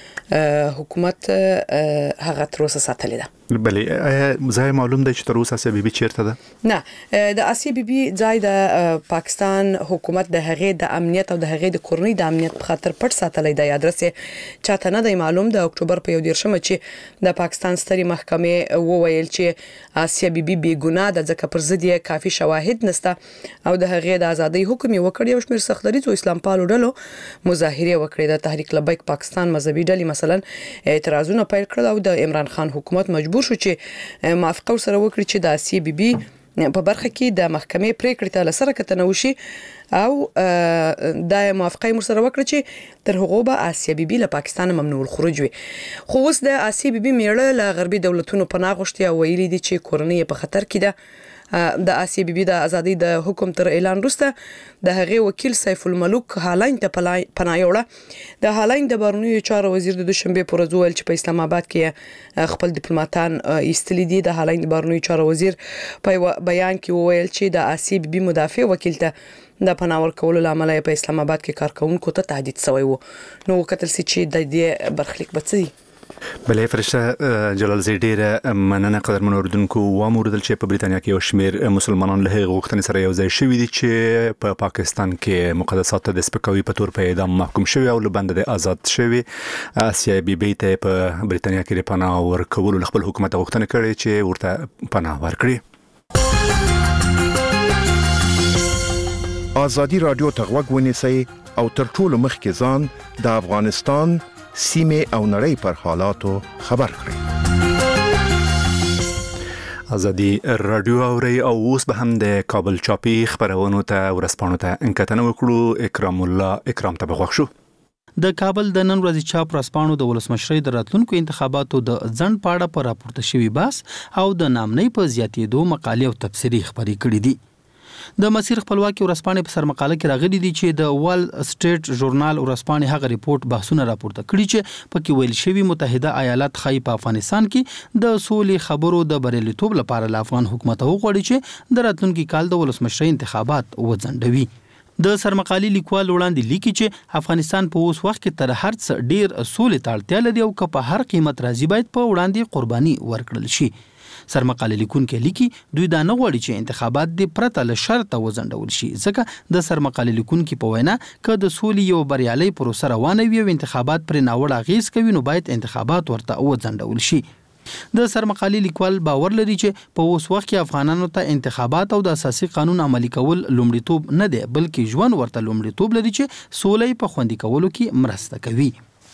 حکومت هغه تر اوسه ساتلې ده. بلې ځای معلوم دی چې تر اوسه آسیا بیبي چیرته ده؟ نه، د آسیا بیبي ځای د پاکستان حکومت د هغې د امنیت او د هغې د کورنۍ د امنیت په خاطر پټ ساتلی دی. ادرس چاته نه دی معلوم. د اکتوبر په 11 چې د پاکستان سترې محکمې وویل چې آسیا بیبي بې ګناه ده ځکه پر ضد یې کافي شواهد نشته او د هغې د ازادۍ حکم یې وکړ. یو شمېر سختدریځو اسلام پالو ډلو مظاهرې وکړې. د تحریک لبیک پاکستان مذهبي ډلې مثلا اعتراضونه پیل کړل او د عمران خان حکومت مجبور شو چې موافقه سره وکړي چې د آسیا بیبي په برخه کې د محکمې پریکړې ته لسره کتنه وشي او د موافقه سره وکړي چې تر هغه به آسیا بیبي له پاکستان ممنوع الخروج وي. خو اوس د آسیا بیبي میړه له غربي دولتونو پناه غوښتي او ویلي دي چې کورنۍ په خطر کې ده. د آسیا بیبي د ازادۍ د حکم تر اعلان وروسته د هغې وکیل سیف الملوک هالند ته پناه یوړه. د هالند د بهرنیو چارو وزیر د دوشنبه پر ورځ ویل چې په اسلام آباد کې خپل ډیپلوماټان ایستلي دي. د هالند بهرنیو چارو وزیر په بیان کې وویل چې د آسیا بیبي مدافع وکیل ته د پناه ورکولو لامل په اسلام آباد کې کارکونکو ته تهدید شوی و. نو کتل سي چې د دې برخلیک به څه بلې فرشته جلال زی ډیره مننه قدرمن اوریدونکو واموردل چې په بریتانیا کې یو شمیر مسلمانان له غوښتنې سره یو ځای شوي دي چې په پاکستان کې مقدسات د سپکاوي په تور په اعدام محکوم شوی او له بند د آزاد شوی. آسیا بیبي ته په بریتانیا کې د پناه ورکولو خپل حکومت غوښتنه کړې چې ورته پناه ورکړي. ازادي رادیو ته غوږ ونیسئ او تر ټولو مخکې ځان د افغانستان سیمه او نړۍ پر حالاتو خبر کړئ. ازادي رادیو اوري او اوس به هم د کابل چاپی خبرونو ته ورسپانو ته انکتنه وکړو. اکرام الله اکرام ته بغوښ شو. د کابل د نن ورځې چاپ رسپانو د ولسمشرۍ د راتلونکو انتخاباتو د ځنډ پاړه پر راپورته شوی بحث او د نامنۍ په زیاتېدو مقالې او تبصرې خبرې کړې دي. د مسیر خپلواکي ورسپانې په سر مقاله کې راغلي دي چې د وال سټریټ ژورنال ورسپانې هغه ریپورت بحثونه راپورته کړي چې پکې ویل شوی متحده ایالات خای په افغانستان کې د سولې خبرو د بریالیتوب لپاره له افغان حکومت وغواړي چې د راتلونکي کال د ولسمشرۍ انتخابات وځنډوي. د سرمقالې لیکوال وړاندې لیکي چې افغانستان په اوس وخت کې تر هر څه ډیر سولې ته اړتیا لري او که په هر قیمت راځي باید په وړاندې قرباني ورکړل شي. سرمقالې لیکونکي لیکي دوی دا نه غواړي چې انتخابات د پرته له شرطه وځنډول شي ځکه د سرمقالې لیکونکي په وینا که د سولې یو بریالي پروسه روانه وي او انتخابات پر ناوړه اغیز کوي نو باید انتخابات ورته وځنډول شي. د سرمقالې لیکوال باور لري چې په اوس وخت کې افغانانو ته انتخابات او د اساسي قانون عملي کول لومړیتوب نه دی بلکې ژوند ورته لومړیتوب لري چې سولې په خوندي کولو کې مرسته کوي.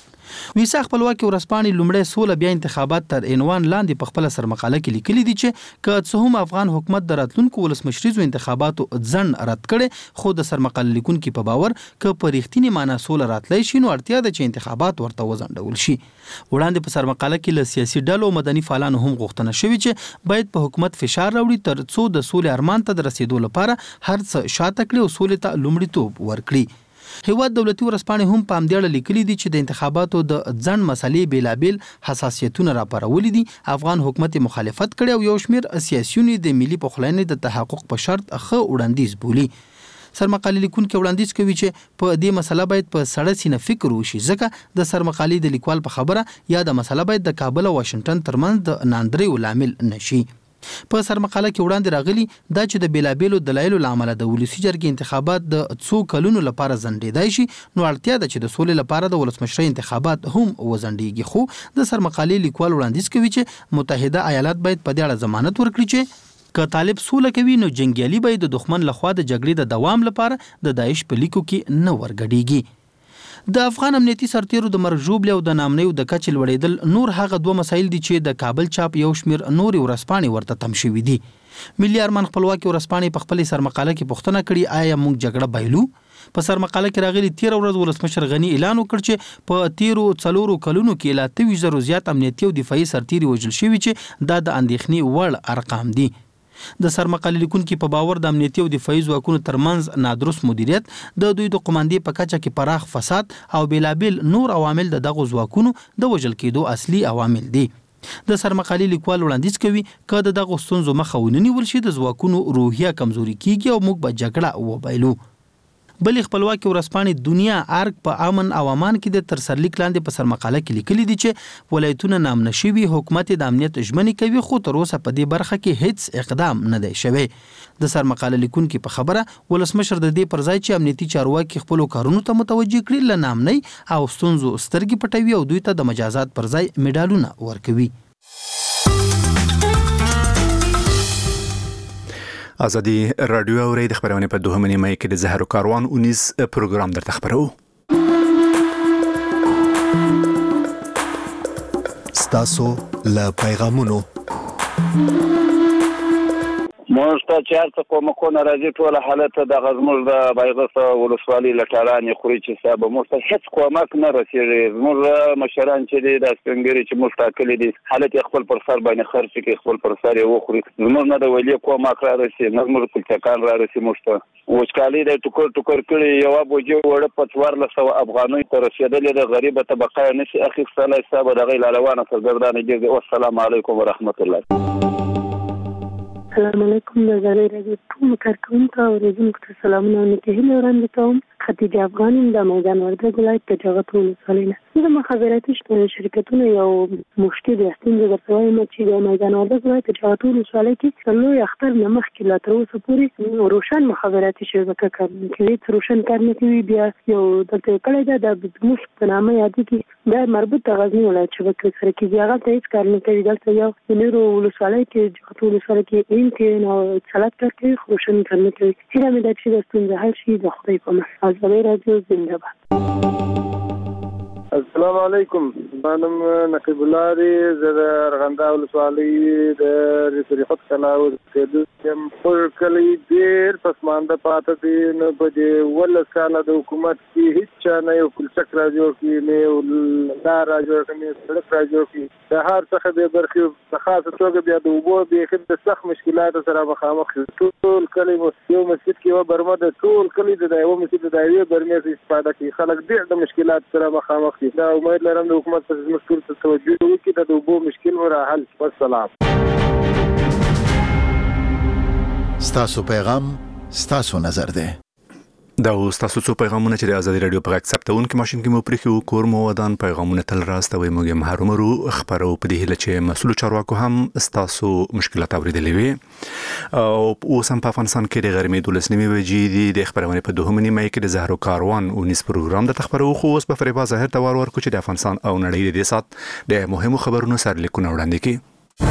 ویسا خپلواکي ورسپانې لومړی سوله بیا انتخابات تر عنوان لاندې په خپل سرمقاله کې لیکلي دي چې که څه هم افغان حکومت د راتلونکو ولسمشریزو انتخاباتو ځنډ رد کړي خو د سرمقاله لیکونکي په باور که په رښتینې معنی سوله راتلی شي نو اړتیا ده چې انتخابات ورته وځنډول شي. وړاندې په سرمقاله کې له سیاسي ډلو او مدني فعالانو هم غوښتنه شوې چې باید په حکومت فشار راوړي تر څو د سولې ارمان ته د رسیدو لپاره هر څه شاته کړي او سولې ته لومړیتوب ورکړي. هیواد دولتي ورسپانې هم په همدې اړه لیکلي دي چې د انتخاباتو د ځنډ مسلې بیلابیل حساسیتونه راپارولي دي. افغان حکومت مخالفت کړي او یو شمیر سیاسيون د ملي پخلاینې د تحقق په شرط ښه وړاندیز بولي. سرمقالې لیکونکي وړاندیز کوي چې په دې مسله باید په سړه سینه فکر وشي ځکه د سرمقالې د لیکوال په خبره یا د مسله باید د کابل او واشنگټن ترمنځ د ناندریو لامل نشي. په سرمقاله کې وړاندې راغلي دا چې د بیلابیلو دلایلو لامل د ولسی جرګې انتخابات د څو کلونو لپاره ځنډېدای شي نو اړتیا ده چې د سولې لپاره د ولسمشرۍ انتخابات هم وځنډېږي. خو د سرمقالې لیکوال وړاندیز کوي چې متحده ایالات باید په دې اړه ضمانت ورکړي چې که طالب سوله کوي نو جنگیالي باید د دښمن لخوا د جګړې د دوام لپاره د داعش په لیکو کې نه ورګډېږي. د افغان امنیتي سرتیرو د مرګ ژوبلې او د نامنیو د کچې لوړېدل نور هغه دوه مسایل دي چې د کابل چاپ یو شمیر نوري ورسپانې ورته تم شوي دي. ملي ارمان خپلواکي ورسپانې په خپل سرمقاله کې پوښتنه کړې آیا موږ جګړه بایلو؟ په سرمقاله کې راغلي 13 ورځ ولسمشر غنی اعلان وکړ چې په 13 کلونو کې لا 23,000 زیات امنیتي او دفاعي سرتیري وژل شوي چې دا د اندېښنې وړ ارقام دي. د سرمقالې لیکونکي په باور د امنیتي او دفاعي ځواکونو ترمنځ نادرست مدیریت د دوی د قوماندې په کچه کې پراخ فساد او بیلابیل نور عوامل د دغه ځواکونو د وژل کېدو اصلي عوامل دي. د سرمقالې لیکوال وړاندیز کوي که د دغه ستونزو مخه ونیول شي د ځواکونو روحیه کمزوري کیږي او موږ به جګړه وبایلو. بلې خپلواکي ورسپانې دنیا ارګ په امن او امان کې د تر سرلیک لاندې په سرمقاله کې لیکلي دي چې ولایتونه نامنه شوي حکومت د امنیت ژمنې کوي خو تر اوسه په دې برخه کې هیڅ اقدام نه دی شوی. د سرمقاله لیکونکي په خبره ولسمشر د دې پر ځای چې امنیتي چارواکي خپل کارونو ته متوجه کړي ل نامنۍ او ستونزو سترګې پټوي او دوی ته د مجازات پر ځای میډالونه ورکوي. ازادي رادیو اوري د خبرونه په دوه نیمه کې د زهر کاروان 19 پروګرام درته خبرو. ستاسو له پیغامونو موږ ته چې هر څه کومکونه راځي ټول حالت د غزموږ د بایغس ولسوالۍ لټارانې خوري چې صاحب موږ ته هیڅ کومک نه رسیږي. زموږ مشران چې دي د سپینګری چې موږ ټاکلي دي حالت خپل پر سر باندې خرڅ کوي خپل پر سر یې وخوري. زموږ نه د ویلې کومک را رسي نه زموږ پلتکان را رسي. موږ ته وچکالي د ټوکر کړي یو بوجي وړه په 1400 افغانۍ ته رسیدلې د غریبه طبقه نشي اخیستلای صاحب د غیر روانه سرګردانه دي. والسلام علیکم ورحمت الله. السلام علیکم د زړې راډیو ټول کارکونکو او اوریدونکو ته سلامونه او نیکه هیلې وړاندې کوم. خدیجه افغان د میدان وردګ ولایت د جغتو ولسوالۍ نه. د مخابراتي شرکتونو یو مشکل ستونزه درته وایم چې د میدان وردګ ولایت د جغتو ولسوالۍ کې د لوی اختر نه مخکې لا تر اوسه پورې روشن مخابراتي شبکه کار نه کوي. روشن کار نه کوي. بیا یو دلته کړی ده د بزموس په نامه یادېږي، دا مربوط د غزني ولایت شبکې سره کېږي. هغه ته هېڅ کار نه کوي. دلته یو د نورو ولسوالۍ کې جغتو ولسوالۍ کې ایم کې نو اتصالات کار کوي، روشن کار نه کوي. هیله مې ده چې د ستونزه حل شي د خدای په مرسته. زړې راډیو زنده باد. السلام علیکم. منم نقیب الله دی د ارغنده ولسوالۍ د ریاست کلا اوسېدونکی پر کلی ډېر پسمانده پاتې دي. نو په دې 18 کاله د حکومت کې هیڅ چا نه یو پلچک را جوړ کړي، نه یو لار را جوړ کړي، نه سړک را جوړ کړي. د هر څه د برخې په خاصه توګه بیا د اوبو بیخي د سخت مشکلاتو سره مخامخ دي. ټول کلی یو مسجد کې یوه برمه د ټول کلی د یوه مسجد د یوې برمې څخه استفاده کوي. خلک ډېر د مشکلات سره مخامخ دي. دا امید لرم د حکومت پر زموږ ټول ته توجه وکړي، د اوبو مشکل مو را حل. والسلام. ستاسو پیغام ستاسو نظر دی. دا تاسو څو پیغامونه چې د ازادي رادیو په اکسپټون کې ماشين کې مو پرېخو کور مو ودان پیغامونه تل راستوي موږ محرومرو خبرو په دې هله چې مسؤل چارواکو هم تاسو مشکلات اوریدلې وي او اوس هم په افغانستان کې د غرمې 12 بجې د خبرونه په 2 مې کې د زهرو کاروان او نس پروګرام د تخبرو خو اوس په فریبا ظاهر تور ورکو چې د افغانستان او نړۍ د سات د مهمو خبرونو سره لیکونه وړاندې کی.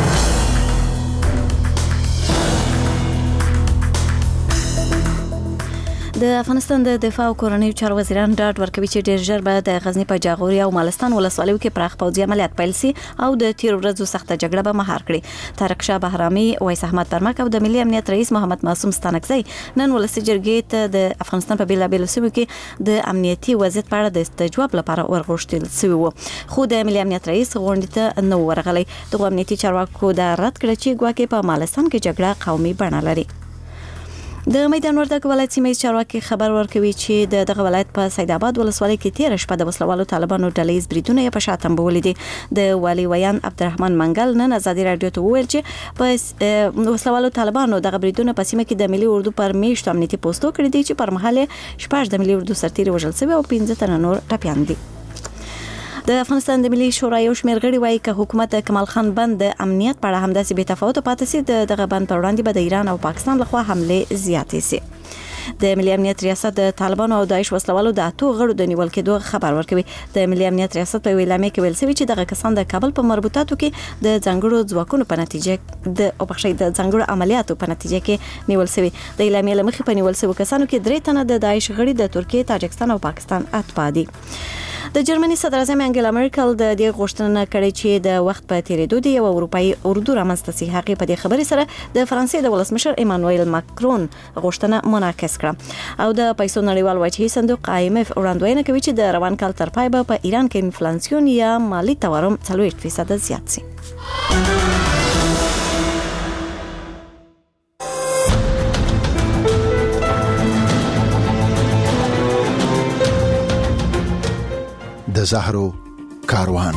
د افغانستان د دفاع او کورنیو چارو وزیران ډاډ ورکوي چې ډېر ژر به د غزنی په جاغوري او مالستان ولسوالیو کې پراخ پوځي عملیات پیل شي او د تیر ورځو سخته جګړه به مهار کړي. طارق شاه بهرامي، وایس احمد پرمک او د ملي امنیت رئیس محمد معصوم ستانکزی نن ولسی جرګې ته د افغانستان په بیلابیلو سیمو کې د امنیتي وضعیت په اړه د استجواب لپاره ورغوښتل شوی و، خو د ملي امنیت رئیس غونډې ته نه ورغلی. د امنیتي چارواکو دا رد کړ چې ګواکې په مالستان کې جګړه قومي بڼه لري. د میدان وردګ ولایت سیمه چارواکي خبر ورکوي چې دغه ولایت په سید آباد ولسوالۍ کې تیر شپه د وسلوالو طالبانو ډلې بریدونه په شاتم بولې دي. د والی ویان عبدالرحمن منګل نن ازادي رادیو ته وویل چې په وسلوالو طالبانو دغه بریدونه په سیمه کې د ملي اردو پر میشت امنیتي پوسټو کړی دي چې پر مهال شپږ د ملي اردو سرتیري وژل شوی او 15 تنه نور ټپیان دي. د افغانستان د ملي شورا یو شمېر غړي وایي چې حکومت کمال خان بند د امنیت په اړه همداسې بې تفاوت پاتې سي. دغه بند پر وړاندې به د ایران او پاکستان لخوا حمله زیاتې سي. د ملي امنیت ریاست د طالبانو او داعش وسلوالو د 8 غړو د نیول کېدو خبر ورکوي. د ملي امنیت ریاست په ویلامه کې ویل شوی چې دغه کسان د کابل په مربوطاتو کې د ځنګړو ځواکونو په نتیجه د ځنګړو عملیاتو په نتیجه کې نیول شوی. د اعلامیې لمخې په نیول شوی کسانو کې 3 تنه د داعش غړي د ترکیه، تاجکستان او پاکستان اتباع دي. د جرمني صدر اعظم انګلا مرکل د دې غوښتنه کړې چې د وخت په تیریدو د یو اروپאי اردو رامنځته شي. هغه په دې خبرې سره د فرانسې د ولسمشر ایمانوئل ماکرون غوښتنه منعکس کړه او د پیسو نړیوال وجهي صندوق IMF وړاندوینه کوي چې د روان کال تر پای به په ایران کې انفلیسیون یا مالی تورم 40% زیات شي. د زهرو کاروان.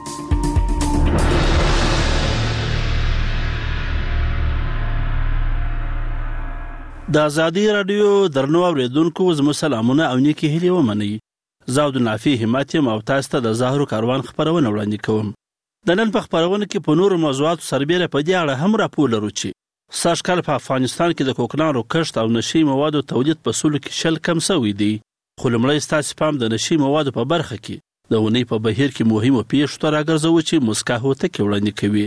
د ازادي رادیو درنو اوریدونکو زموږ سلامونه او نیکی هیلې ومنئ. زاود نافي همت یم او تاسو ته د زهرو کاروان خبرونه وړاندې کوم. د نن په خبرونه کې په نورو موضوعاتو سربېره په دې اړه هم راپور لرو چې سږ کال په افغانستان کې د کوکنارو کښت او نشي موادو تولید په سلو کې 0 کم شوی دی. خو لومړی ستاسو پام د نشي موادو په برخه کې د ونې په بهیر کې مهمه پیښه ته راګرځو چې مسکا هوته کې وړاندې کوي.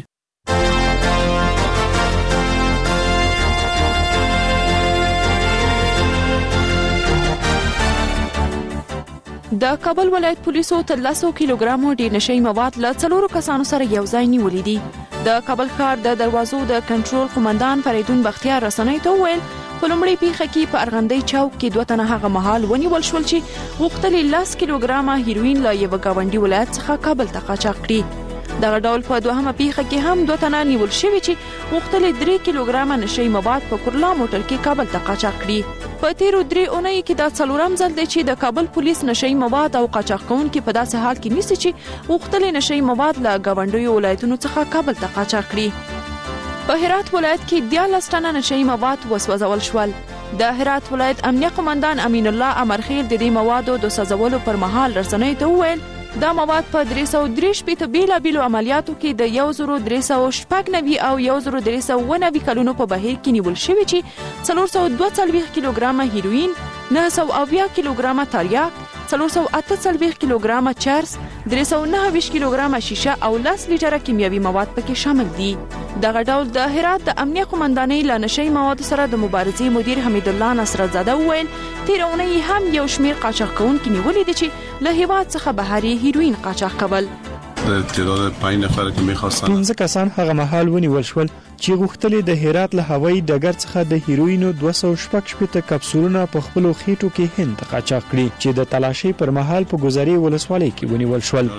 د کابل ولایت پولیسو 300 کیلوګرامو ډیر نشي مواد له 4 کسانو سره یو ځای نیولې دي. د کابل ښار د دروازو د کنټرول قومندان فریدون بختیار رسنۍ ته وویل په لومړۍ پیښه کې په ارغندی چوک کې 2 تنه هغه مهال ونیول شول چې غوښتل 10 کیلوګرامه هیروین له یو گاونډي ولایت څخه کابل ته قاچاق کړي. دغه ډول په دوهمه پیښه کې هم 2 تنه نیول شوي چې غوښتل 3 کیلوګرامه نشي مواد په کورلا موټر کې کابل ته قاچاق کړي. په تیرو 3 اونۍ کې دا 4م ځل دی چې د کابل پولیس نشي مواد او قاچاق کوونکي په داسې حال کې نیسي چې غوښتل نشي مواد له گاونډیو ولایتونو څخه کابل ته قاچاق کړي. په هرات ولایت کې 14 ټنه نشئی مواد وسوځول شول. د هرات ولایت امنیه قومندان امین الله امرخیل د دې موادو د سوځولو پر مهال رسنیو ته وویل دا مواد په 393 بیلابیلو عملیاتو کې د 1396 او 1390 کلونو په بهیر کې نیول شوي چې 442 کیلوګرامه هیروین، 970 کیلوګرامه تریاک، 448 کیلوګرامه چرس، 329 کیلوګرامه شیشه او 10 لیټره کیمیاوي مواد پکې شامل دي. دغه ډول د هرات د امنیه قومندانۍ له نشئی موادو سره د مبارزې مدیر حمید الله نصرزاده وویل تېره اونۍ هم یو شمېر قاچاق کوونکي نیولي دي چې له هېواد څخه بهر هیروین قاچاق کول. تعداد 5 نفر که می‌خواستن 15 کسان هغه مهال ونیول شول چې غوښتلې د هرات له هوایي ډګر څخه د هیروینو 216 کپسولونه په خپلو خېټو کې هند ته قاچاق کړي چې د تلاشۍ پر مهال په ګذرې ولسوالۍ کې ونیول شول.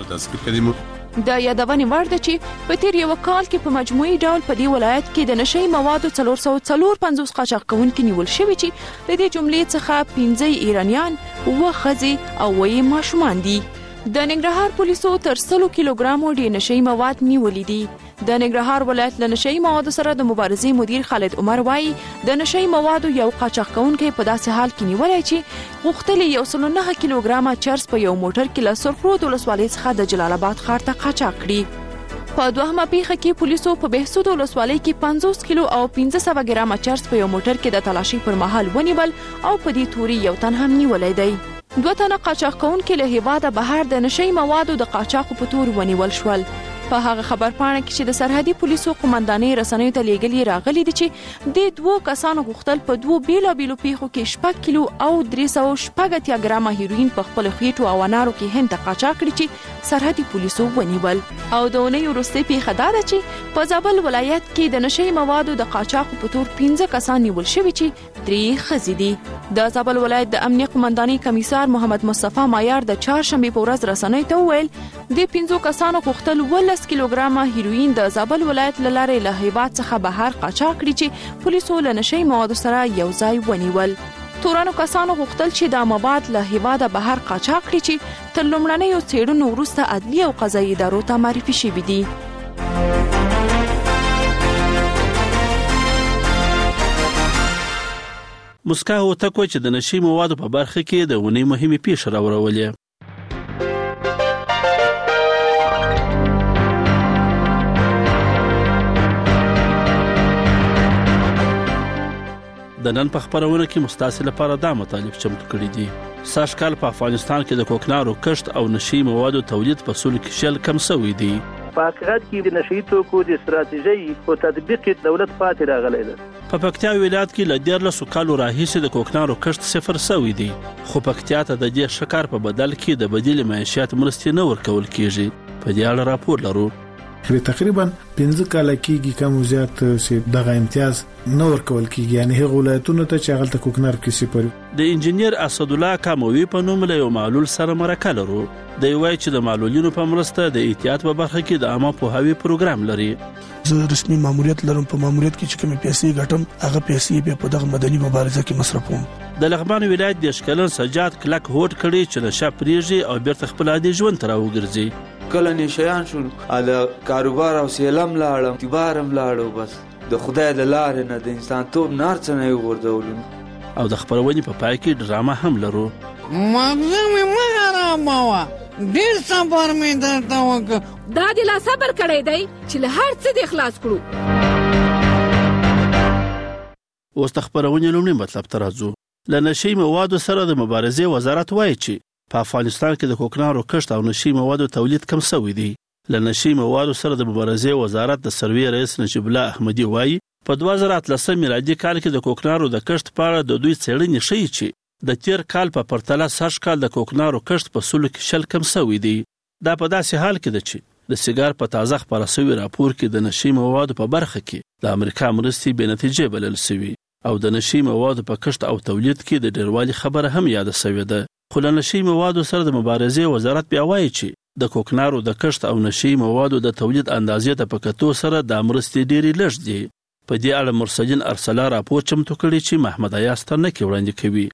د یادونې وړ ده چې په تیر یو کال کې په مجموعي ډول په دې ولایت کې د نشئی موادو 454 قاچاق کوونکي نیول شوي چې د دې جملې څخه 15 ایرانیان، 7 ښځې او 8 ماشومان دي. د ننګرهار پولیسو تر 100 کیلوګرامو ډیر نشئی مواد نیولي دي. د ننګرهار ولایت له نشئی موادو سره د مبارزې مدیر خالد عمر وایي د نشئی موادو یو قاچاق کوونکی په داسې حال کې نیولای چې غوښتلې 109 کیلوګرامه چرس په یو موټر کې له سرخرود ولسوالۍ څخه د جلال آباد ښار ته قاچاق کړي. په دوهمه پیښه کې پولیسو په بهسود ولسوالۍ کې 50 کیلو او 1500 ګرامه چرس په یو موټر کې د تلاشۍ پر مهال ونیول او په دې توري یو تن هم نیولای دی. 2 تنه قاچاق کوونکي له هېواده بهر د نشئی موادو د قاچاقو په تور ونیول شول. په هغه خبرپاڼه کې چې د سرحدي پولیسو قومندانۍ رسنیو ته لیږلي راغلي دي چې د 2 کسانو غوښتل په 2 بیلابیلو پیښو کې 6 کیلو او 380 ګرامه هیروین په خپل خېټو او انارو کې هند ته قاچاق کړي چې سرحدي پولیسو ونیول. او د اونۍ وروستۍ پیښه دا ده چې په زابل ولایت کې د نشئی موادو د قاچاقو په تور 15 کسان نیول شوي چې 3 ښځې دي. د زابل ولایت د امنیه قومندانۍ کمیسار محمد مصطفی مایار د چهارشنبې په ورځ رسنیو ته وویل د 15 کسانو غوښتل 10 کیلوګرامه هیروین د زابل ولایت له لارې له هېواد څخه بهر قاچاق کړي چې پولیسو له نشئی موادو سره یو ځای ونیول. تورانو کسانو غوښتل چې دا مواد له هېواده بهر قاچاق کړي چې تر لومړنیو څېړنو وروسته عدلي او قضایي ادارو ته معرفي شوي دي. مسکا هوتک چې د نشئی موادو په برخه کې د ونې مهمه پیښه راوړولې. د نن په خبرونه کې مستاسل لپاره دا مطالب چمتو کړي دي. سږ کال په افغانستان کې د کوکنارو کښت او نشئی موادو تولید په سول کې شل کم شوی دی. په حقیقت کې د نشئی توکو د استراتیژي او تطبیق دولت پاتې راغلی دی. په پکتیا ولایت کې ل 14 کالو راهیسې د کوکنارو کښت صفر شوی دی، خو پکتیا ته د دې شکار په بدل کې د بدیل معیشت مرستې نه ورکول کیږي. په دې اړه راپور لرو. تقریبا 15 کال کېږي کوم زیات چې دغه امتیاز نه ورکول کیږي، یعنی هغه ولایتونو ته چې هغه کوکنار کې صفر. د انجنیر اسد الله کاموي په نوم له یو معلول سره مرکه لرو. د وای چې د معلولینو په مرسته د احتیاط په برخه کې د عامه پوهاوي پروګرام لري. زه رسمي ماموریت لرم. په ماموریت کې چې کوم پیسې ګټم هغه پیسې په دغه مدني مبارزه کې مصرفوم. د لغمان ولایت د اشکلن سجاد کلک هوټ کړي چې نشه پریږي او بیرته خپل عادي ژوند ته راوګرځي. کله نشيان شو د کاروبار او سیلم لاړم تبارم لاړو، بس د خدای د لارې نه د انسان توپ نار څنګه یو ورډول. او د خبرونې په پای کې ډرامه هم لرو. مغزه مې مهرا ماوا ډیر صبر مې درته وکړ. دا د لا صبر کړی دی چې له هر څه د اخلاص کړو. اوس د خبرونې لومړی مطلب ته راځو. له نشئی موادو سره د مبارزې وزارت وایي چې په افغانستان کې د کوکنارو کښت او نشئی موادو تولید کم شوی دی. له نشئی موادو سره د مبارزې وزارت د سروي رئیس نجیب الله احمدي وایي په 2013 میلادي کال کې د کوکنارو د کښت په اړه د دوی څېړنې ښیي چې د تیر کال په پرتله سږ کال د کوکنارو کښت په سلو کې شل کم شوی دی. دا په داسې حال کې ده چې د سیګار په تازه خپاره شوي راپور کې د نشئی موادو په برخه کې د امریکا مرستې بې نتیجې بلل شوي او د نشئی موادو په کښت او تولید کې د ډیروالي خبره هم یاده شوې ده. خو له نشئی موادو سره د مبارزې وزارت بیا وایي چې د کوکنارو د کښت او نشئی موادو د تولید اندازې ته په کتو سره د مرستې ډېرې لږ دي. په دې اړه مرسلین ارسلا راپور چمتو کړي چې محمد ایاز ترنکي وړاندې کوي.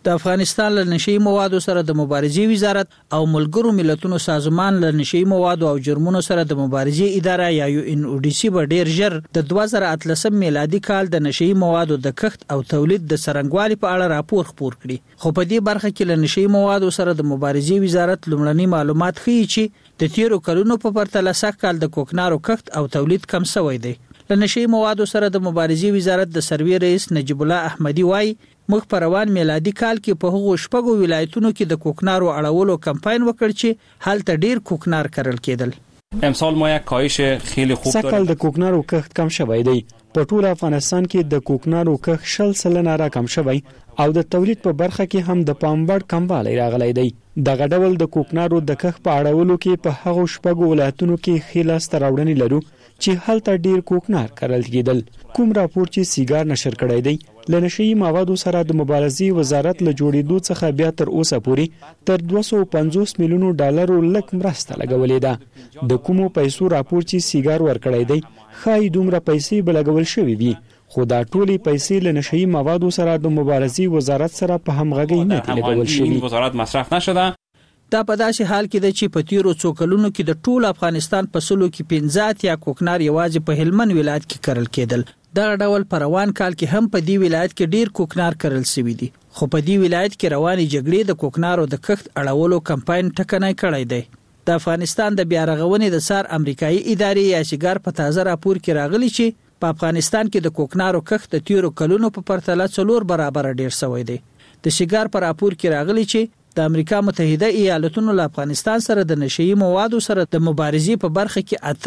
د افغانستان له نشئی موادو سره د مبارزې وزارت او ملګرو ملتونو سازمان له نشئی موادو او جرمونو سره د مبارزې اداره یا UNODC به ډیر ژر د 2013 میلادي کال د نشئی موادو د کښت او تولید د څرنګوالي په اړه راپور خپور کړي. خو په دې برخه کې له نشئی موادو سره د مبارزې وزارت لومړني معلومات ښیي چې د تیرو کلونو په پرتله سږ کال د کوکنارو کښت او تولید کم شوی دی. له نشئی موادو سره د مبارزې وزارت د سروي رئیس نجیب الله احمدي وایي موږ په روان میلادي کال کې په هغو شپږو ولایتونو کې د کوکنارو اړولو کمپاین وکړ چې هلته ډیر کوکنار کرل کېدل. امسال ما یک کاهش خیلی خوب داریم. سږ کال د کوکنارو کښت کم شوی دی. په ټول افغانستان کې د کوکنارو کښت 60% را کم شوی او د تولید په برخه کې هم د پام وړ کموالی راغلی دی. دغه ډول د کوکنارو د کښت په اړولو کې په هغو شپږو ولایتونو کې ښې لاسته راوړنې لرو چې هلته ډیر کوکنار کرل کېدل. کوم راپور چې سیګار نشر کړی دی له نشئی موادو سره د مبارزې وزارت له جوړېدو څخه بیا تر اوسه پورې تر 250 میلیونو ډالرو لک مرسته لګولې ده. د کومو پیسو راپور چې سیګار ورکړی دی ښایي دومره پیسې به لګول شوي وي، خو دا ټولې پیسې له نشئی موادو سره د مبارزې وزارت سره په همغږۍ نه دي لګول شوي. وزارت مصرف نشده. دا په داسې حال کې ده چې په تیرو څو کلونو کې د ټول افغانستان په سلو کې 15 یا کوکنار یوازې په هلمند ولایت کې کرل کېدل. دغه ډول په روان کال کې هم په دې ولایت کې ډیر کوکنار کرل شوي دي، خو په دې ولایت کې روانې جګړې د کوکنارو د کښت اړولو کمپاین ټکنی کړی دی. د افغانستان د بیا رغونې د سار امریکایي ادارې یا سیګار په تازه راپور کې راغلی چې په افغانستان کې د کوکنارو کښت د تیرو کلونو په پرتله 4 برابر ډیر شوی دی. د سیګار په راپور کې راغلی چې د امریکا متحده ایالاتونو له افغانستان سره د نشئی موادو سره د مبارزې په برخه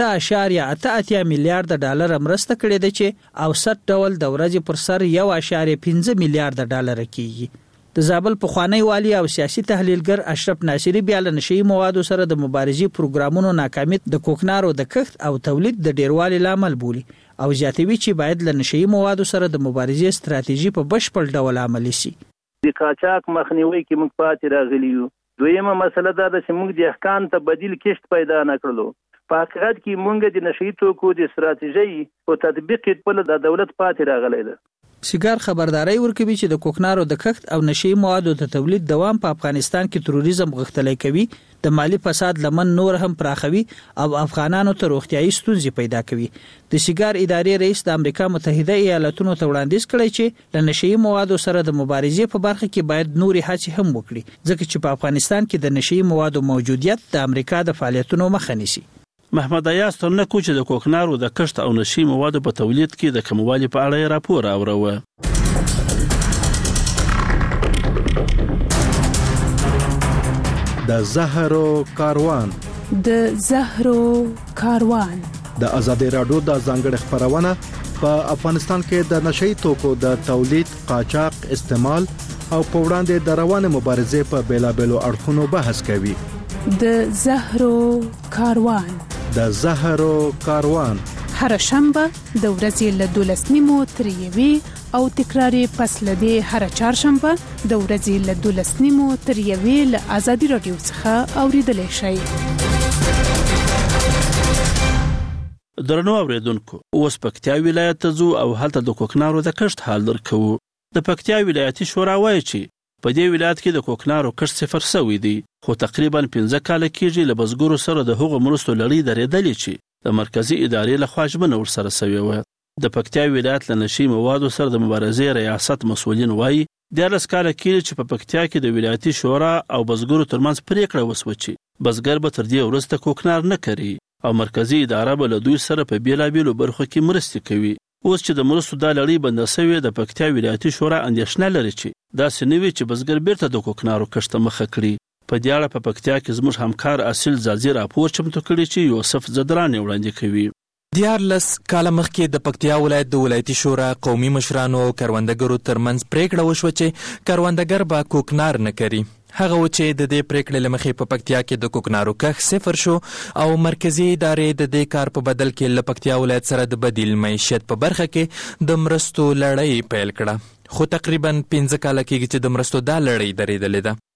کې 8.88 میلیارډ ډالر مرسته کړې ده چې اوسط ډول د ورځې پر سر 1.5 میلیارډ ډالر کیږي. د زابل پخوانی والی او سیاسي تحلیلګر اشرف ناصری بیا له نشئی موادو سره د مبارزې پروګرامونو ناکامي د کوکنارو د کښت او تولید د ډیروالي لامل بولي او زیاتوي چې باید له نشئی موادو سره د مبارزې ستراتیژي په بشپړ ډول عملي شي. د قاچاق مخنیوي کې موږ پاتې راغلی یو. دویمه مسله دا ده چې موږ د احکام ته بدیل کښت پیدا نه کړلو. په حقیقت کې موږ د نشئی توکو د استراتیژۍ او تطبیق په د دولت پاتې راغلی ده. سیګار خبرداري ورکوي چې د کوکنارو د کښت او نشئی موادو د تولید دوام په افغانستان کې تروریزم غښتلی کوي، د مالی فساد لمن نور هم پراخوي او افغانانو ته روغتیايي ستونزې پیدا کوي. د سیګار ادارې رئیس د امریکا متحده ایالاتونو ته وړاندیز کړی چې له نشئی موادو سره د مبارزې په برخه کې باید نوري هڅې هم وکړي، ځکه چې په افغانستان کې د نشئی موادو موجودیت د امریکا د فعالیتونو مخه نیسي. محمد ایاز ترنکو چې د کوکنارو د کښت او نشئی موادو په تولید کې د کموالي په اړه راپور اوروه. د زهرو کاروان د ازادي رادیو د ځانګړي خبرونه په افغانستان کې د نشئی توکو د تولید، قاچاق، استعمال او په وړاندې د روانه مبارزې په بیلابېلو اړخونو بحث کوي. د زهرو کاروان هر شنبه د ورځې له 12:30 تر 1 او تکراری پس لدی هر چهارشنبه د ورځې له 12:30 تر 1 له ازادي رادیو څخه اوریدل شي. درنو اوریدونکو، اوس پکتیا ولایت ته ځو او هلته د کوکنارو د کښت حال درکو. د پکتیا ولایتي شورا وایي چې په دې ولایت کې د کوکنارو کښت صفر شوی دی، خو تقریبا 15 کال کېږي له بزګرو سره د هغو مرستو لړۍ درېدلې چې د مرکزی ادارې له خوا ژمنه ورسره شوې وه. د پکتیا ولایت له نشئی موادو سره د مبارزې ریاست مسؤلین وایي 14 کال کېږي چې په پکتیا کې د ولایتي شورا او بزګرو ترمنځ پریکړه وسوه چې بزګر به تر دې وروسته کوکنار نه کري او مرکزی اداره به له دوی سره په بیلابېلو برخو کې مرستې کوي. اوس چې د مرستو دا لړۍ بنده شوې، د پکتیا ولایتي شورا اندېښنه لري چې داسې نه وي چې بزګر بیرته د کوکنارو کښت ته مخه کړي. په دې اړه په پکتیا کې زموږ همکار اصیل زازي راپور چمتو کړی چې یوسف زدران وړاندې کوي. 14 کال مخکې د پکتیا ولایت د ولایتي شورا قومي مشرانو او کروندګرو ترمنځ پریکړه وشوه چې کروندګر به کوکنار نه کوي. هغه و چې د دې پریکړې لمخې په پکتیا کې د کوکنارو کښت صفر شو او مرکزی ادارې د دې کار په بدل کې له پکتیا ولایت سره د بدیل معیشت په برخه کې د مرستو لړۍ پیل کړه. خو تقریبا 15 کال کېږي چې د مرستو دا لړۍ درېدلې ده.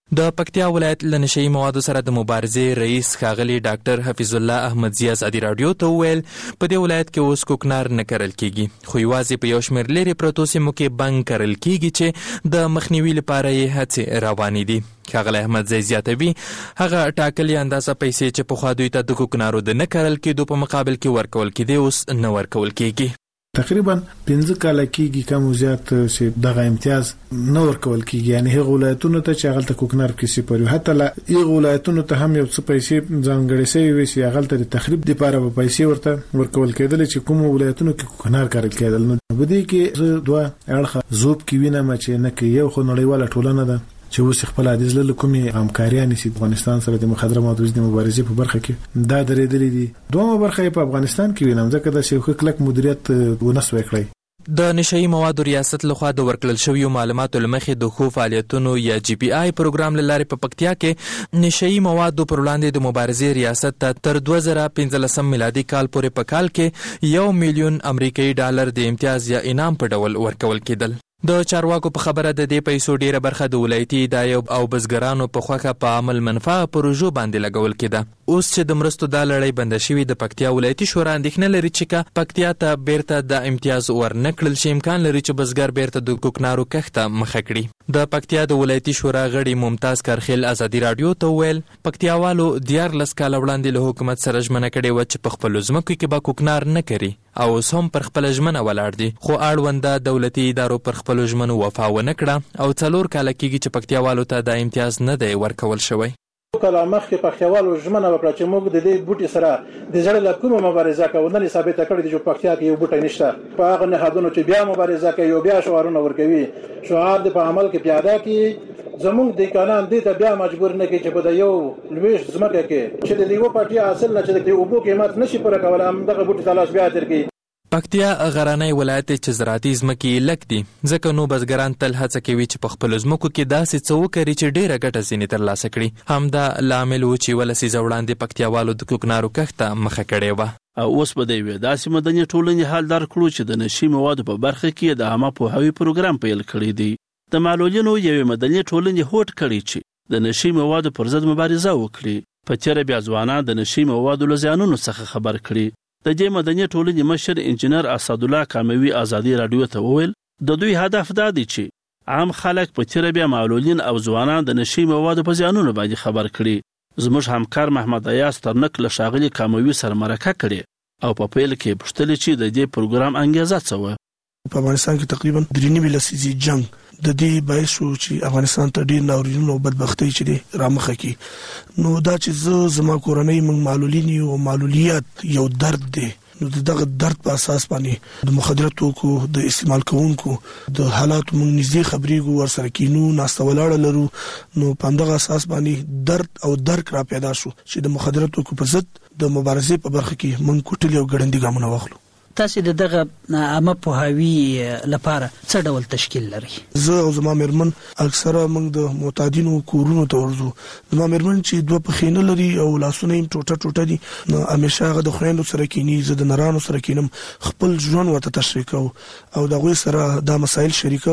د پکتیا ولایت له نشئی موادو سره د مبارزې رئیس ښاغلي ډاکټر حفیظ الله احمدزي ازادي راډیو ته وویل په دې ولایت کې اوس کوکنار نه کرل کیږي خو یوازې په یو شمېر لرې پرتو سیمو کې بنګ کرل کیږي چې د مخنیوي لپاره یې هڅې روانې دي. ښاغلی احمدزي زیاتوي هغه ټاکلې اندازه پیسې چې پخوا دوی ته د کوکنارو د نه کرل کېدو په مقابل کې ورکول کېدې اوس نه ورکول کېږي. تقریبا 15 کاله کېږي کم زیات چې دغه امتیاز نه ورکول کېږي، یعنی هغه ولایتونو ته چې هغه ته کوکنار کیسې پرې حتی لا هغه ولایتونو ته هم یو څه پیسې ځانګړې شوی وي چې هغه ته د تخریب لپاره په پیسې ورته ورکول کېدل چې کوم ولایتونو کې کوکنار کارل کېدل. نو بده کې دوه اړخه زوب کې وینم چې نه کې یو خو نړیواله ټولنه ده چې اوس خپل حدیث له کومي همکاریان سي افغانستان سره د مخدره موادو د مبارزې په برخه کې دا درېدلې دي. دومره برخه په افغانستان کې وینم ځکه د شیخ کلک مدیریت ونسوي کړی. د نشئی موادو ریاست لخوا د ورکړل شویو معلوماتو لمخې د ښو فعالیتونو یا GPI پروګرام لارې په پکتیا کې نشئی موادو پر وړاندې د مبارزې ریاست ته تر 2015 میلادي کال پورې په کال کې $1 میلیون امریکایي ډالر د امتیاز یا انعام په ډول ورکول کېدل. د چارواکو په خبره د دې پیسو ډیره برخه د ولایتي ادارې او بزګرانو په خوخه په عمل منفعه پروژو باندې لګول کېده. اوس چې د مرستو د لړۍ بنده شوې د پکتیا ولایتي شورا اندېښنه لري چې پکتیا ته بیرته د امتیاز ورنکړل شي امکان لري چې بزګر بیرته د کوکنارو کښت ته مخه کړي. د پکتیا د ولایتي شورا غړي ممتاز کارخیل ازادي راډیو ته وویل پکتیاوالو 14 کاله وړاندې له حکومت سره ژمنه کړې وه چې په خپلو ځمکو کې به کوکنار نه کوي او اوس هم پر خپله ژمنه ولاړ دي، خو اړونده دولتي ادارو پر خپلو ژمنو وفا ونه کړه او 4 کاله کېږي چې پکتیاوالو ته د امتیاز نه دی ورکول شوی. کله مخکې پکتیاوالو ژمنه وکړه چې موږ د دې بوټي سره د زړه له کومه مبارزه کوو، نن ثابته کړې ده چې پکتیا کې یو بوټی نشته. په هغه نهادونو چې بیا مبارزه کوي او بیا شعارونه ورکوي، شعار د په عمل کې پیاده کړي، زموږ د قانون دې ته بیا مجبور نه کړي چې په یو لویش ځمکه کې چې د یو پارټي حاصل نه چې د اوبو قیمت نشي پوره کولای هم دغه بوټي تلاش بیا درکړي. پکتیا غرانۍ ولایت چې زراعتي ځمکې لږ دي ځکه نو بزګران تل هڅه کوي چې په خپلو ځمکو کې داسې څه وکړي چې ډېره ګټه ځینې ترلاسه کړي. همدا لامل و چې 1 لسیزه وړاندې پکتیاوالو د کوکنارو کښت ته مخه کړې وه. او اوس به د یوې داسې مدني ټولنې حال دار کړو چې د نشي موادو په برخه کې د عامه پوهاوي پروګرام پیل کړی دی. د معلولینو یوې مدني ټولنې هوډ کړی چې د نشي موادو پر ضد مبارزه وکړي. په تیره بیا ځوانان د نشي موادو له زیانونو څخه خبر کړي. د دې مدني ټولنې مشر انجینر اسدالله کاموي ازادي راډیو ته وویل د دوی هدف دا دی چې عام خلک په تیره بیا معلولین او ځوانان د نشي موادو په زیانونو باندې خبر کړي. زموږ همکار محمد ایاز ترنک له ښاغلي کاموي سره مرکه کړې او په پیل کې پوښتلې چې د دې پروګرام انګیزه څه وه. په افغانستان کې تقریبا 3 لسیزې جنگ د دې باعث شو چې افغانستان ته ډېر ناورینونه او بدبختۍ چې رامخه کی. نو دا چې زما کورنۍ موږ معلولین او معلولیت یو درد دی، نو دغه درد په اساس باندې د مخدره توکو د استعمال کوونکو د حالاتو موږ نږدې خبرېږو، ورسره کینو، ناسته ولاړه لرو. نو په همدغه اساس باندې درد او درک را پیدا شو چې د مخدره توکو په ضد د مبارزې په برخه کې موږ کوټلې او ګړندي ګامونه واخلو. تاسو د دغه عامه پوهاوي لپاره څه ډول تشکیل لري؟ زه او زما مېرمن اکثره موږ د معتادینو کورونو ته ورځو. زما مېرمن چې 2 پښې نه لري او لاسونه یې ټوټه دي، نو همیشه هغه د خویندو سره کینی، زه د نرانو سره کینم، خپل ژوند ورته تشریح کوو او د هغوی سره دا مسایل شریکو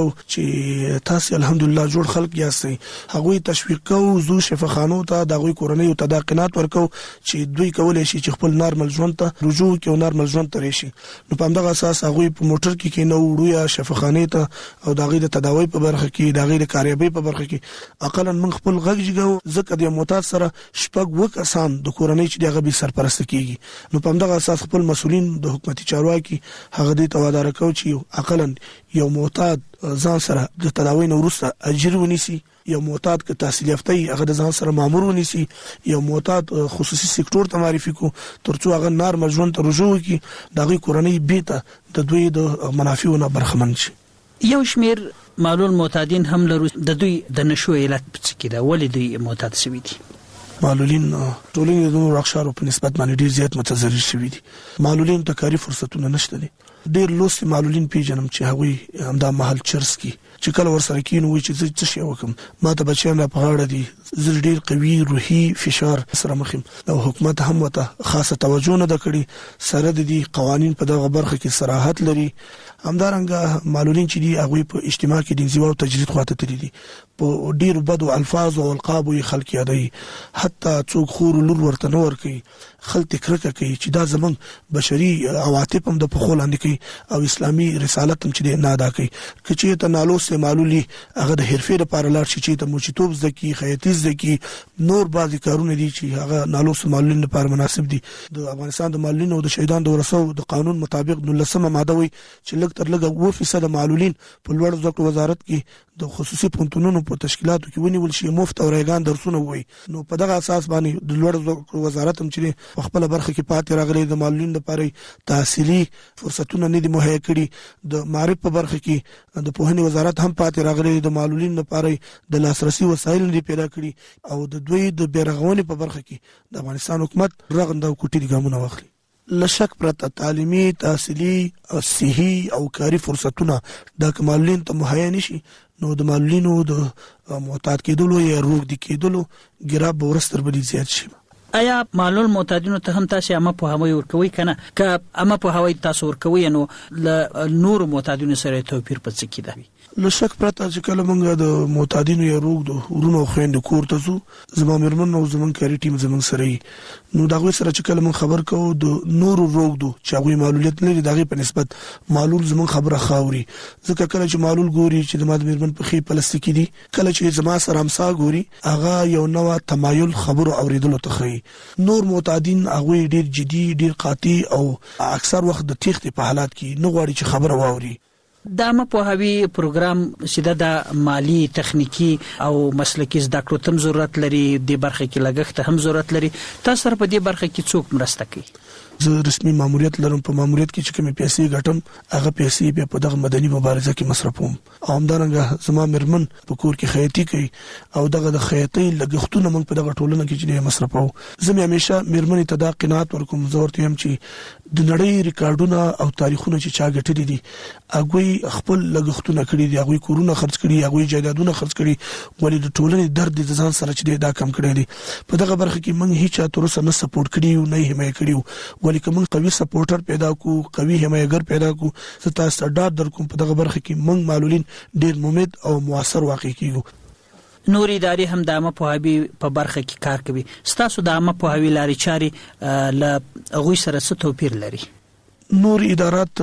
چې تاسو الحمدلله جوړ خلک یاستئ. هغوی تشویق کوو، زو شفاخانو ته د هغوی کورنۍ ته دا قناعت ورکوو چې دوی کولی شي چې خپل نارمل ژوند ته رجوع وکړي او نارمل ژوند ته راشي. نو په همدغه اساس هغوی په موټر کې کینو وړو یا شفاخانې ته او د هغوی د تداوی په برخه کې، د هغوی د کاریابۍ په برخه کې اقلا موږ خپل غږ جګو، ځکه د معتاد سره 6 کسان د کورنۍ چې دغه به سرپرست کیږي. نو په همدغه اساس خپل مسولین د حکومتي چارواکي هغه دې توادار کوي چې اقلا یو معتاد ځان سره د تداوی نه وروسته اجر ونیسي، یو معتاد که تحصیل یافته هغه د ځان سره مامور ونیسي، یو معتاد خصوصي سکتور ته معرفي کو ترڅو هغه نارمل ژوند ته رجوع وکړي، د هغوی کورنۍ بیرته د دوی د منافعو نه برخمن شي. یو شمیر معلول معتادین هم لرو، د دوی د نشو علت څه کې ده؟ ولې دوی معتاد شوي دي؟ معلولین ټولنې د نورو اقشارو په نسبت باندې ډیر زیات متضرر شوي دي. معلولین ته کاري فرصتونه نشته دي. ډیر لوستي معلولین پیژنم چې هغوی همدا محل چرس کې چې کله ورسره کینو وي چې څه شي وکم ما ته بچیان را په غاړه دي زه ډیر قوي روحي فشار سره مخ یم او حکومت هم وته خاصه توجه نه کړي سره د دې قوانين په دغه برخه کې صراحت لري همدارنګه معلولین چې دي هغه په اجتماع کې د انزوا او تجرید خواته تللی دي په ډیر بدو الفاظ او القاب او خلک یادي حتی څوک خور لور ورته نه ور کوي خلک کرکه کوي چې دا زمون بشري عواطف هم د پخول اندي کوي او اسلامي رسالت هم چې نه ادا کوي چې ته نالو سه معلولي هغه د حرفې لپاره لاړ شي چې ته موچیتوب زکی خیاطي زکی نور بعضی کارونه دي چې هغه نالو سه معلولین لپاره مناسب دي د افغانستان د معلولین او د شهیدان د ورثو د قانون مطابق 19 ماده وي چې لږ تر لږه 2% معلولین په لوړ زده کړو وزارت کې د خصوصي پونتونونو په تشکیلاتو کې ونیول شي مفت او ریګان درسونه وي نو په دغه اساس باندې د لوړ زده کړو وزارت هم چې خپل برخه کې پاتې راغلي د معلولین لپاره تحصیلي فرصتونه نه دي مهیا کړي د معرفت په برخه کې د پوهنې وزارت هم پاتې راغلي د معلولین لپاره د لاسرسي وسایل نه پیدا کړي او د دوی د بیرغونې په برخه کې د افغانستان حکومت رغنده او کوټي ګامونه واخلي لشک پرته تعلیمي تحصیلي او صحي او کاري فرصتونه د معلولین ته مهیا نشي نو د معلولینو د معتاد کېدلو یا روغ دي کېدلو ګراب ورستر بلی زیات شي آیا معلول معتادینو ته هم تاسو اما په هوی ورکوي کنه که اما په هوی تاسو ورکوي نو ل نور معتادینو سره توپیر پڅ کیده لشک پرته چې کله موږ د معتادینو یا روغ د ورونو خويند کور ته زو زما مرمن او زمون کاری ټیم زمون سره نو دغه سره چې کله موږ خبر کوو د نور روغ دو چې هغه معلولیت لري دغه په نسبت معلول زمون خبره خاوري ځکه کله چې معلول ګوري چې د ماده مرمن په خې پلاستیکي دي کله چې زما سره امسا ګوري هغه یو نوې تمایل خبرو اوریدلو ته خي نور معتادین هغه ډیر جدي ډیر قاطع او اکثر وخت د تیښتې په حالات کې نه غواړي چې خبره واوري دا مپوهاوی پروګرام چې د مالی تخنیکی او مسلکی زده کړو تم ضرورت لري د برخه کې لګښت هم ضرورت لري تاسو سره په دې برخه کې څوک مرسته کوي زه رسمي ماموریت لرم په ماموریت کې چې کومې پیسې ګټم هغه پیسې بیا په دغه مدني مبارزه کې مصرفوم او همدارنګه زما مرمن په کور کې خیاطي کوي او دغه د خیاطي لګښتونه موږ په دغه ټولنه کې چې مصرفو زه همیشه مرمن ته دا قناعت ورکوم زه ورته هم چې د نړۍ ریکارډونه او تاریخونه چې چا ګټلي دي هغه خپل لګښتونه کړی دي هغه کورونه خرڅ کړي هغه جایدادونه خرڅ کړي ولې د ټولنې درد د ځان سره چې دا کم کړی دي په دغه برخه کې موږ هیڅ تر اوسه نه سپورټ کړی نه حمایت کړی ولې کوم قوي سپورټر پیدا کو قوي حمایتګر پیدا کو ستاسو ستاندارد در کوم په دغه برخه کې موږ معلولین ډیر ممید او موثر واقع کیږو نور ادارې هم د عامه پوهاوي په برخه کې کار کوي ستاسو د عامه پوهاوي لارې چارې ل غوي سره څه توپیر لري نور ادارات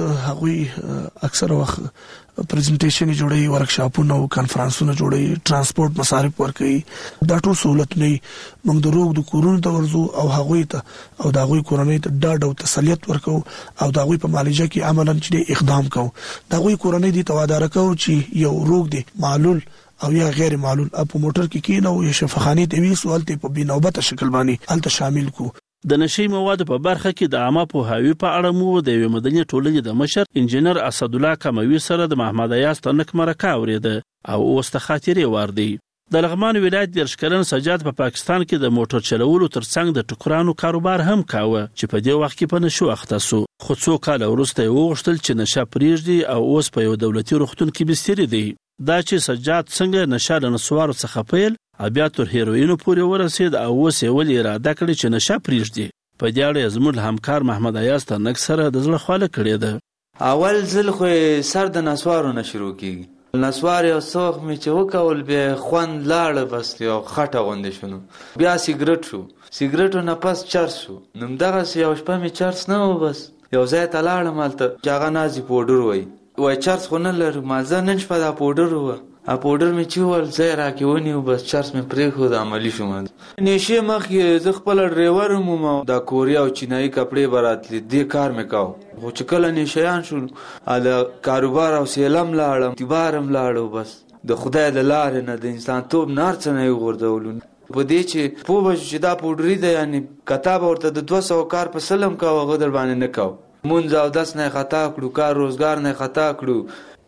هغوی اکثر وخت پریزنټیشن جوړي ورکشاپونه او کانفرنسونه جوړي ترانسپورت مصارف ورکوي دا ټول سہولت نه موږ د روغ د کورونو ته ورزو او هغوی ته او د هغوی کورنۍ ته ډاډ او تسلیت ورکو او د هغوی په معالجه کې عملاً چې اقدام کو د هغوی کورنۍ دي توادار کو چې یو روغ دي معلول او یا غیر معلول په موټر کې کینو یا شفاخانه ته وی سوال ته په بنوبته شکل باندې الته شامل کو د نشي مواد په برخه کې د عامه پوهاوي په اړه مو د مدني ټولنې د مشر انجنیر اسد الله کموي سره د محمد ایاز تنک مرکه اوریده او اوس ته خاطرې واردی د لغمان ولایت د شکرن سجاد په پاکستان کې د موټر چلولو ترڅنګ د ټکرانو کاروبار هم کاوه چې په دې وخت کې په نشو اخته سو خو څو کال وروسته وغوښتل چې نشه پریږدي او اوس په یو دولتي روغتون کې بستر دی دا چې سجاد څنګه نشه له نسوارو څخه پیل بیا تر هیروینو پورې ورسید او اوس یې ولې اراده کړې چې نشه پریږدي په دې اړه زموږ همکار محمد ایاز تنک سره د زړه خواله کړې ده اول ځل خو سر د نسوارو نه شروع کیږي نسوار یو څوک می چې وکول به خوند لاړ بس یو خټه غونډه شنو بیا سیګریټ شو سیګریټو نه پس چرس شو نو دغه یو شپه می چرس نه و بس یو ځای ته لاړم مالته جاغه نازي پودر وای چرس خو نه لرم مازه نن شپه دا پودر و پودر می چول ځای راکېونی و بس چرس می پرې خو د عملی شوم نشه مخ زه خپل ډرایور مو د کوریا او چینایي کپڑے براتلی دې کار می کاو خو چې کله نشهان شول ال کاروبار او سیلم لاړم تبارم لاړو بس د خدای د لارې نه د انسان توپ نار څنګه وګرځولون په دې چې په وجه چې دا پودری ده یعنی کتاب ورته د 200 کار په سلم کاو غدر باندې نه کاو مونږ او داس نه خطا کړو کار روزګار نه خطا کړو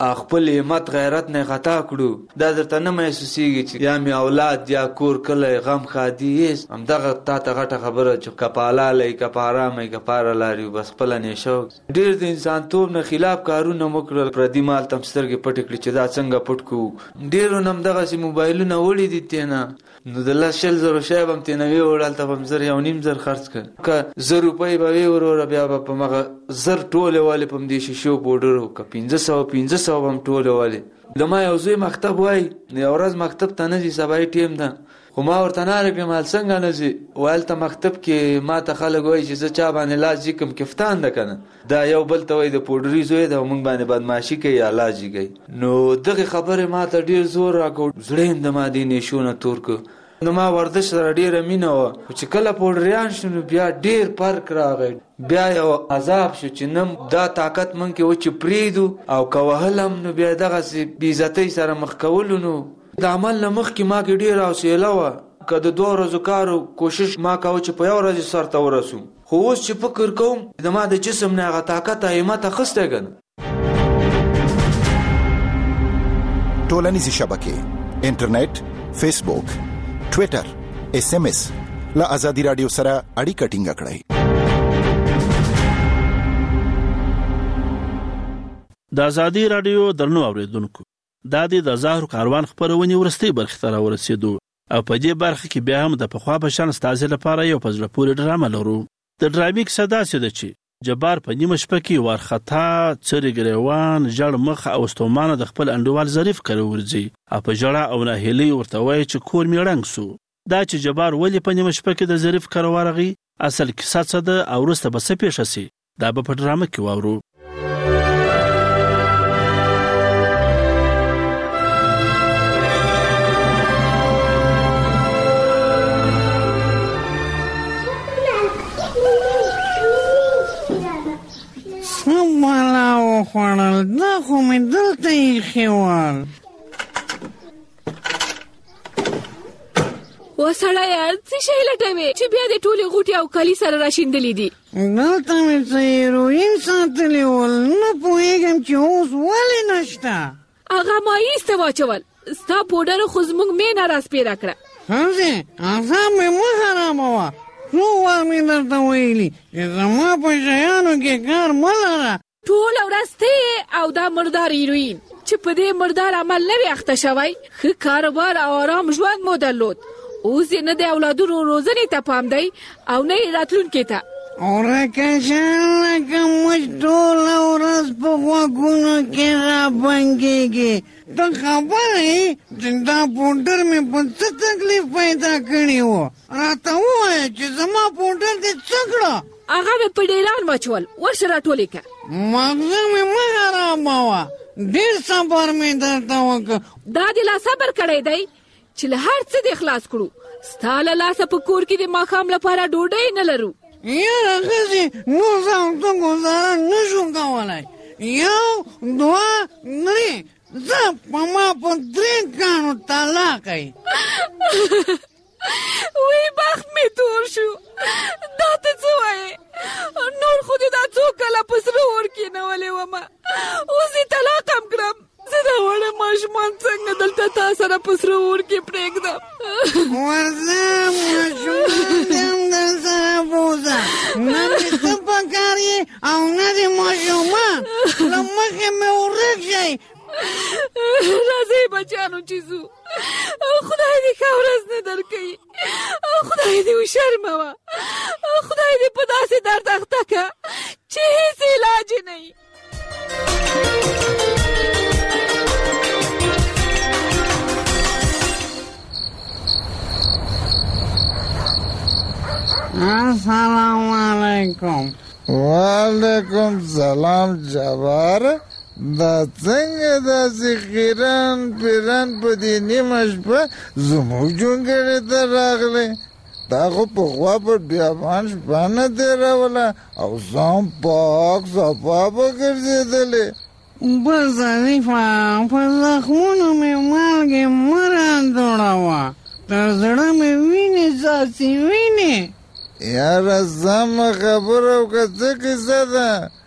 خپل همت غیرت نه غتا کړو دا درته نه محسوسیږي چې یا می اولاد یا کور کله غم خادي هم دغه تا ته غټه خبره چې کپاله لې کپاره مې کپاره لاري بس خپل نه شو ډیر د انسان توب نه خلاف کارونه وکړل پردي مال تم سترګې پټ کړي چې دا څنګه پټ کو ډیرو نم دغه سي موبایلونه وړي دي تینا نو د الله شل زره شای بم تنوي وړل ته بم زر یو نیم زر خرڅ کړ که 100 روپۍ به ورور بیا په مغه زر ټوله والے پم دي شیشو پودرو ک 1500 بم ټوله والے د ما یو زوی مکتب وای یو ورځ مکتب ته نه دي سبای ټیم ده خو ما ورته نه لګم مال څنګه نه زی ولته مکتب کې ما ته خلک وای چې زه چا باندې لاس کوم کفتان ده کنه دا یو بل ته وای د پودری زوی ده مونږ باندې بدمعشي کوي یا لاجی کوي نو دغه خبره ما ته ډیر زور راکړ زړه د ما دي نشونه تور کو نو ما ورزش سره ډیره مینه و چې کله پودریان شنو بیا ډیر فرق راغی بیا یو عذاب شو چې نم دا طاقت من کې و چې پریدو او کوهلم نو بیا دغه سي بیزتی سره مخ کولو نو د عمل مخ کې ما کې ډیر حوصله و که د 2 ورځو کارو کوشش ما کاوه چې په یو ورځ سرته ورسوم خو اوس چې فکر کوم د ما د جسم نه هغه طاقت همت اخسته ګن ټولنیزې شبکې انټرنیټ فیسبوک ټویټر SMS لا ازادي رادیو سره اړیکه ټینګه کړئ د ازادي رادیو درنو اوریدونکو دا د ظاهر کاروان خبرونه ورستي برخه ته ورسېدو او په دې برخه کې بیا هم د پخوا په شان ستاسو لپاره یو پزړه پورې ډرامه لرو د ډرامې کیسه داسې ده چې جبار په نیمه شپه کې وارخطا څری ګریوان جړ مخ او ستومانه د خپل انډوال ظریف کړو ورځي او په جړه او ناهیلي ورته وایي چې کور میړنګ سو دا چې جبار ولی په نیمه شپه کې د ظریف کړو ورغي اصل کیسه څه ده او ورسته به څه پیښ شي دا به په ډرامه کې واورو مالا وخوړل دا خو مې دلته ایښی وال وسړیه څه شی لټوې چې بیا د ټولې غوټې او کالي سره راشیندلې دي دلته مې څه هیروین ساتلي ول نه پوهېږم چې اوس ولې نشته هغه ما ایسته واچول ستا پوډر خو زموږ مینه راسپېره کړه همزې اعصاب مې مه حراموه څو وار مې درته ویلي چې زما په شیانو کې کار مه لره ټوله ورځ ته او دا مردار هیروین چې په دې مردار عمل نه وي اخته شوی ښه کاروبار او آرام ژوند مو درلود اوس یې نه د اولادونو روزنې ته پام دی او نه یې راتلونکي ته ورکه شان لکه موږ ټوله ورځ په غوږونو کې رابنګېږي ته خبره یې چې دا پوډر مې په څه تکلیف پیدا کړی و راته ووایه چې زما پوډر دې څه کړه هغه مې په ډیلان واچول ورشه راټولې کړه مغزه مې مه حراموه ډېر صبر مې درته وکړ دا دې لا صبر کړی دی چې له هر څه دې خلاص کړو ستا له لاسه په کور کې د ماښام لپاره ډوډۍ نه لرو یاره ښځې نور زه او ته ګزاره نه شو کولی 1 2 3 زه په ما په 3 کاڼو طلاق یې وی بخت می تور شو دا ته څه وایې نور خو دې دا څو کله په سره اور کېنولې ومه اوس یې طلاق هم کړم زه دا وړه ماشومان څنګه دلته تا سره په سره اور کې پرېږدم ورځه ماشومان دې هم در سره بوځه نه مې ته پکار یې او نه دې ماشومان له مخې مې ورک شئ راځئ بچیانو چې ځو خدای دې ښه ورځ نه درکوي خدای دې وشرموه خدای دې په داسې درد اخته کړه چې هیڅ علاج یې نه وي السلام علیکم وعلیکم سلام جبار دا څنګه داسې خیران پیران په دې نیمه شپه زموږ جونګړې ته راغلی تا خو پخوا په بیابان شپه نه تېروله او ځان پاک صفا به ګرځېدلې بس ظریفه په زخمونو مې مالګې مه راندوړوه تر زړه مې وینې څاڅي وینې یاره سمه خبره وکړه څه کیسه ده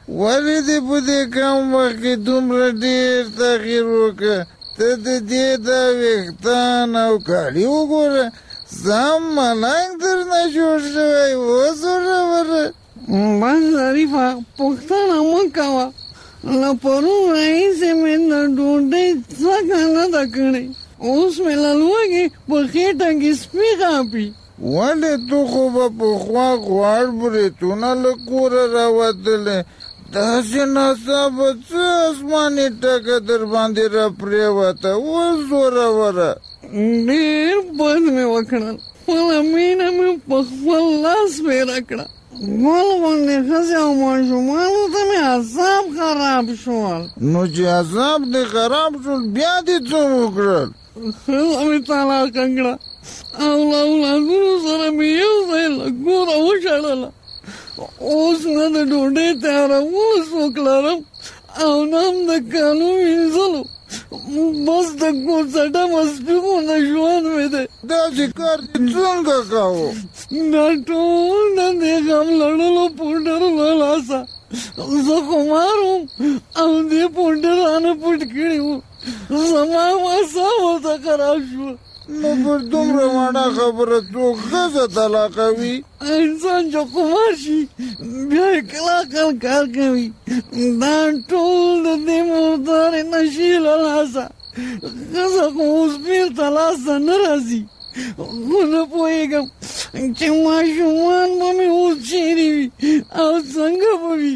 ولې دې په دې کم وخت کې دومره ډېر تغییر وکړ؟ ته د دې دا ویښتان او کالي وګوره، سم ملنګ درنه جوړ شوی. اوس وروره بس ظریفه پوښتنه مه کوه، له پرون راهیسې مې د ډوډۍ څکه نه ده کړې، اوس مې له لوږې په خېټه کې سپي غاپي. ولې تو خو به پخوا غواړ بریتونه له کوره راوتلې، داسې ناڅاپه څه اسماني ټکه در باندې راپرېوته؟ اوس وروره. ډېر بد مې وکړل، خپله مینه مې په خپل لاس بېره کړه. ګل غوندې ښځې او ماشومانو ته مې اعصاب خراب شول. نو چې اعصاب دې خراب شول بیا دې څه وکړل؟ ښځه مې طلاقه کړه او له اولادونو سره مې یو ځای له کوره وشړله. اوس نه د ډوډۍ تیارولو څوک لرم او نه هم د کالو وینځلو، بس د کوڅټه مسپي غوندې ژوند مې دی. داسې کار دې څنګه کوو؟ دا ټول د دې غم لړلو پوډر له لاسه. زه خمار وم او دې پوډر رانه پټ کړي وو، زما اعصاب ورته خراب شول. نو پر دومره وړه خبره څوک ښځه طلاقوي؟ انسان چې خمار شي بیا یې کلاکل کار کوي. دا ټول د دې مردارې نشې له لاسه. ښځه خو اوس بېرته لاسته نه راځي، خو نه پوهېږم چې ماشومان به مې اوس چیرې وي او څنګه به وي.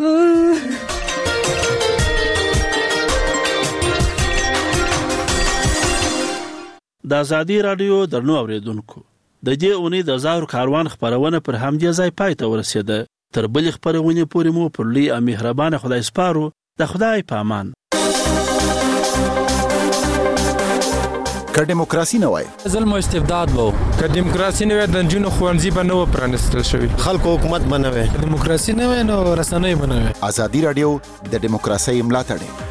د ازادي رادیو درنو اوریدونکو، د دې اونۍ د زاهر کاروان خبرونه پر همدې ځای پای ته ورسېده. تر بلې خبرونې پورې مو پر لوی او مهربانه خدای سپارو. د خدای په امان. که دیموکراسي نه وای، ظلم او استبداد وو. که دیموکراسي نه وای، د نجونو ښوونځي به نه و پرانیستل شوي. خلکو حکومت به نه وای. که دیموکراسي نه وای، نو رسنۍ به نه وای. ازادي رادیو د دیموکراسۍ ملاتړ